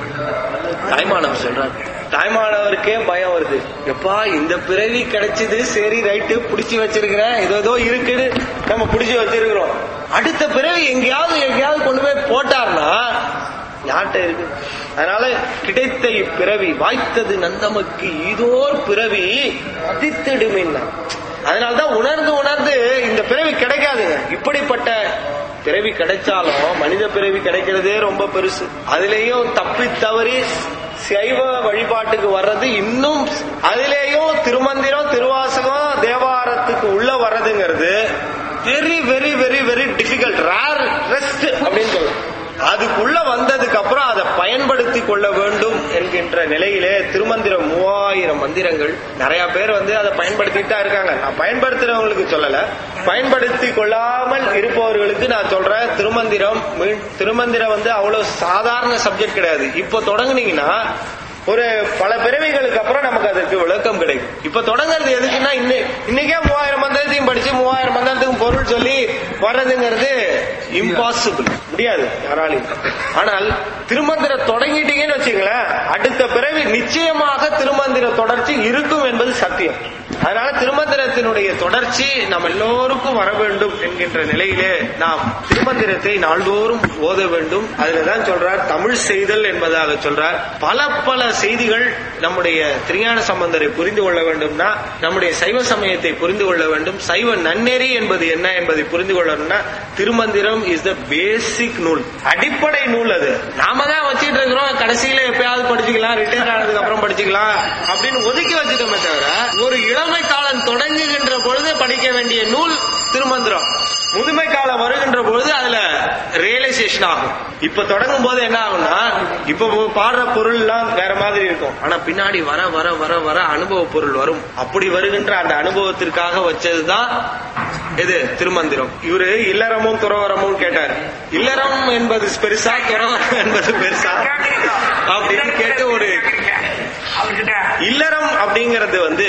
தாய்மானவர் சொல்றாரு. தாய்மானவருக்கே பயம் வருது. எப்பா இந்த பிறவி கிடைச்சது, சரி ரைட்டு பிடிச்சி வச்சிருக்கிறேன், ஏதோ இருக்குன்னு நம்ம பிடிச்சி வச்சிருக்கிறோம். அடுத்த பிறவி எங்கேயாவது எங்கேயாவது கொண்டு போய் போட்டார்னா யார்கிட்ட இருக்கு? அதனால கிடைத்த இப்பிறவி வாய்த்தது நந்தமக்கு இதோர் பிறவி அதித்திடுமின்னா. அதனால்தான் உணர்ந்து உணர்ந்து இந்த பிறவி கிடைக்காதுங்க. இப்படிப்பட்ட பிறவி கிடைச்சாலும் மனித பிறவி கிடைக்கிறதே ரொம்ப பெருசு. அதுலயும் தப்பி தவறி சைவ வழிபாட்டுக்கு வர்றது இன்னும், அதுலேயும் திருமந்திரம் திருவாசகம் தேவாரத்துக்கு உள்ள வர்றதுங்கிறது very very very very difficult, rarest அப்படின்னு சொல்லலாம். அதுக்குள்ள வந்ததுக்கு அப்புறம் அதை பயன்படுத்தி கொள்ள வேண்டும் என்கின்ற நிலையிலே திருமந்திரம் மூவாயிரம் மந்திரங்கள். நிறைய பேர் வந்து அதை பயன்படுத்திட்டு தான் இருக்காங்க. நான் பயன்படுத்துறவங்களுக்கு சொல்லல, பயன்படுத்தி கொள்ளாமல் இருப்பவர்களுக்கு நான் சொல்றேன். திருமந்திரம் திருமந்திரம் வந்து அவ்வளவு சாதாரண சப்ஜெக்ட் கிடையாது. இப்போ தொடங்குனீங்கன்னா ஒரு பல பிறவிகளுக்கு அப்புறம் நமக்கு அதற்கு விளக்கம் கிடைக்கும். இப்ப தொடங்குறது எதுக்குன்னா இன்னைக்கே மூவாயிரம் மந்திரத்தையும் படிச்சு மூவாயிரம் மந்திரத்துக்கும் பொருள் சொல்லி வர்றதுங்கிறது இம்பாசிபிள், முடியாது யாராலையும். ஆனால் திருமந்திர தொடங்கிட்டீங்கன்னு வச்சுங்களேன், அடுத்த பிறவி நிச்சயமாக திருமந்திர தொடர்ச்சி இருக்கும் என்பது சத்தியம். அதனால திருமந்திரத்தினுடைய தொடர்ச்சி நம்ம எல்லோருக்கும் வர வேண்டும் என்கின்ற நிலையிலே நாம் திருமந்திரத்தை நாள்தோறும் ஓத வேண்டும். அதுலதான் சொல்றார் தமிழ் செய்தல் என்பதாக சொல்றார். பல பல செய்திகள் நம்முடைய திருஞான சம்பந்தரை புரிந்து கொள்ள வேண்டும்னா, நம்முடைய சைவ சமயத்தை புரிந்து கொள்ள வேண்டும், சைவ நன்னெறி என்பது என்ன என்பதை புரிந்து கொள்ளணும்னா திருமந்திரம் இஸ் த பேசிக் நூல், அடிப்படை நூல். அது நாம தான் வச்சுட்டு இருக்கிறோம், கடைசியில எப்பயாவது படிச்சுக்கலாம், ரிட்டையர் ஆனதுக்கு அப்புறம் படிச்சுக்கலாம் அப்படின்னு ஒதுக்கி வச்சுட்டோமே தவிர, ஒரு இளமை காலம் தொடங்குகின்ற பொழுது படிக்க வேண்டிய நூல் திருமந்திரம். முதுமை காலம் வருகின்ற பொழுது அதுல ரியலைசேஷன் ஆகும். இப்ப தொடங்கும் போது என்ன ஆகும்னா, இப்ப பாடுற பொருள் எல்லாம் வேற மாதிரி இருக்கும், ஆனா பின்னாடி வர வர வர வர அனுபவ பொருள் வரும். அப்படி வருகின்ற அந்த அனுபவத்திற்காக வச்சதுதான் இது திருமந்திரம். இவரு இல்லறமும் துறவரமும் கேட்டார். இல்லறம் என்பது பெருசா, துறவரம் என்பது பெருசா அப்படின்னு கேட்டு, ஒரு இல்லறம் அப்படிங்கறது வந்து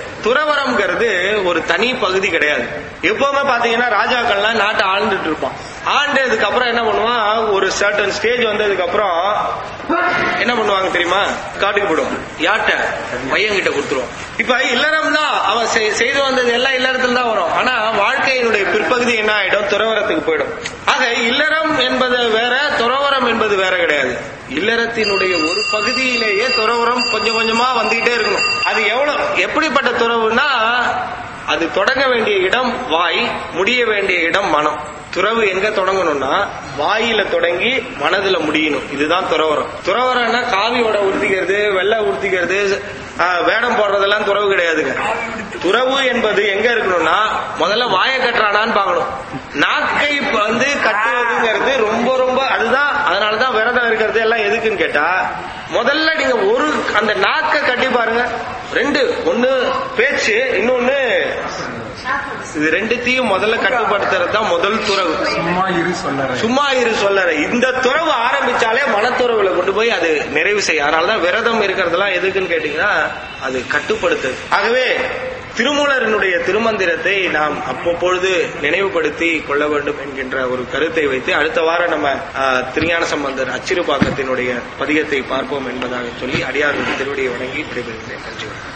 துறவரம்ங்கிறது ஒரு தனி பகுதி கிடையாது. எப்பவுமே பாத்தீங்கன்னா ராஜாக்கள்லாம் நாட்டை ஆழ்ந்துட்டு இருப்பான். ஆண்டதுக்கு அப்புறம் என்ன பண்ணுவான், ஒரு சர்டன் ஸ்டேஜ் வந்ததுக்கு அப்புறம் என்ன பண்ணுவாங்க தெரியுமா, காட்டுக்கு போயிடும். யார்கிட்ட? பையன் கிட்ட கொடுத்துருவோம். இப்ப இல்லறம் தான் அவன் செய்து வந்தது எல்லாம் இல்லறத்துல தான் வரும். ஆனா வாழ்க்கையினுடைய பிற்பகுதி என்ன ஆயிடும், துறவரத்துக்கு போயிடும். ஆக இல்லறம் என்பது வேற, துறவரம் என்பது வேற கிடையாது. இல்லறத்தினுடைய ஒரு பகுதியிலேயே துறவரம் கொஞ்சம் கொஞ்சமா வந்துகிட்டே இருக்கணும். அது எவ்வளவு எப்படிப்பட்ட துறவுனா, அது தொடங்க வேண்டிய இடம் வாய், முடிய வேண்டிய இடம் மனம். துறவு எங்க தொடங்கணும்னா வாயில தொடங்கி மனதுல முடியணும். இதுதான் துறவரம். துறவரம்னா காவியோட உறுதிக்கிறது, வெள்ளை உறுதிக்கிறது, வேடம் போடுறதெல்லாம் துறவு கிடையாதுங்க. துறவு என்பது எங்க இருக்கணும்னா முதல்ல வாயை கட்டுறானான்னு பாக்கணும். நாக்கை வந்து கட்டுவதுங்கிறது ரொம்ப ரொம்ப அதுதான். அதனாலதான் விரதம் இருக்கிறது எல்லாம் எதுக்குன்னு கேட்டா, முதல்ல நீங்க ஒரு அந்த நாக்கை கட்டி பாருங்க. ரெண்டு, ஒண்ணு பேச்சு, இன்னொன்னு இது ரெண்டுத்தையும் முதல்ல கட்டுப்படுத்துறது தான் முதல் துறவு. சும்மா இரு சொல்லற சும்மா இரு சொல்லற இந்த துறவு ஆரம்பிச்சாலே மனத்துறவுல கொண்டு போய் அது நிறைவு செய்யும். அதனாலதான் விரதம் இருக்கிறதெல்லாம் எதுக்குன்னு கேட்டீங்கன்னா அது கட்டுப்படுத்து. ஆகவே திருமூலரினுடைய திருமந்திரத்தை நாம் அவ்வப்பொழுது நினைவுபடுத்தி கொள்ள வேண்டும் என்கின்ற ஒரு கருத்தை வைத்து அடுத்த வாரம் நம்ம திருஞான சம்பந்தர் அச்சிறுபாக்கத்தினுடைய பதிகத்தை பார்ப்போம் என்பதாக சொல்லி அடியார்களுடைய திருவடியை வணங்கி விடைபெறுகிறேன். நன்றி.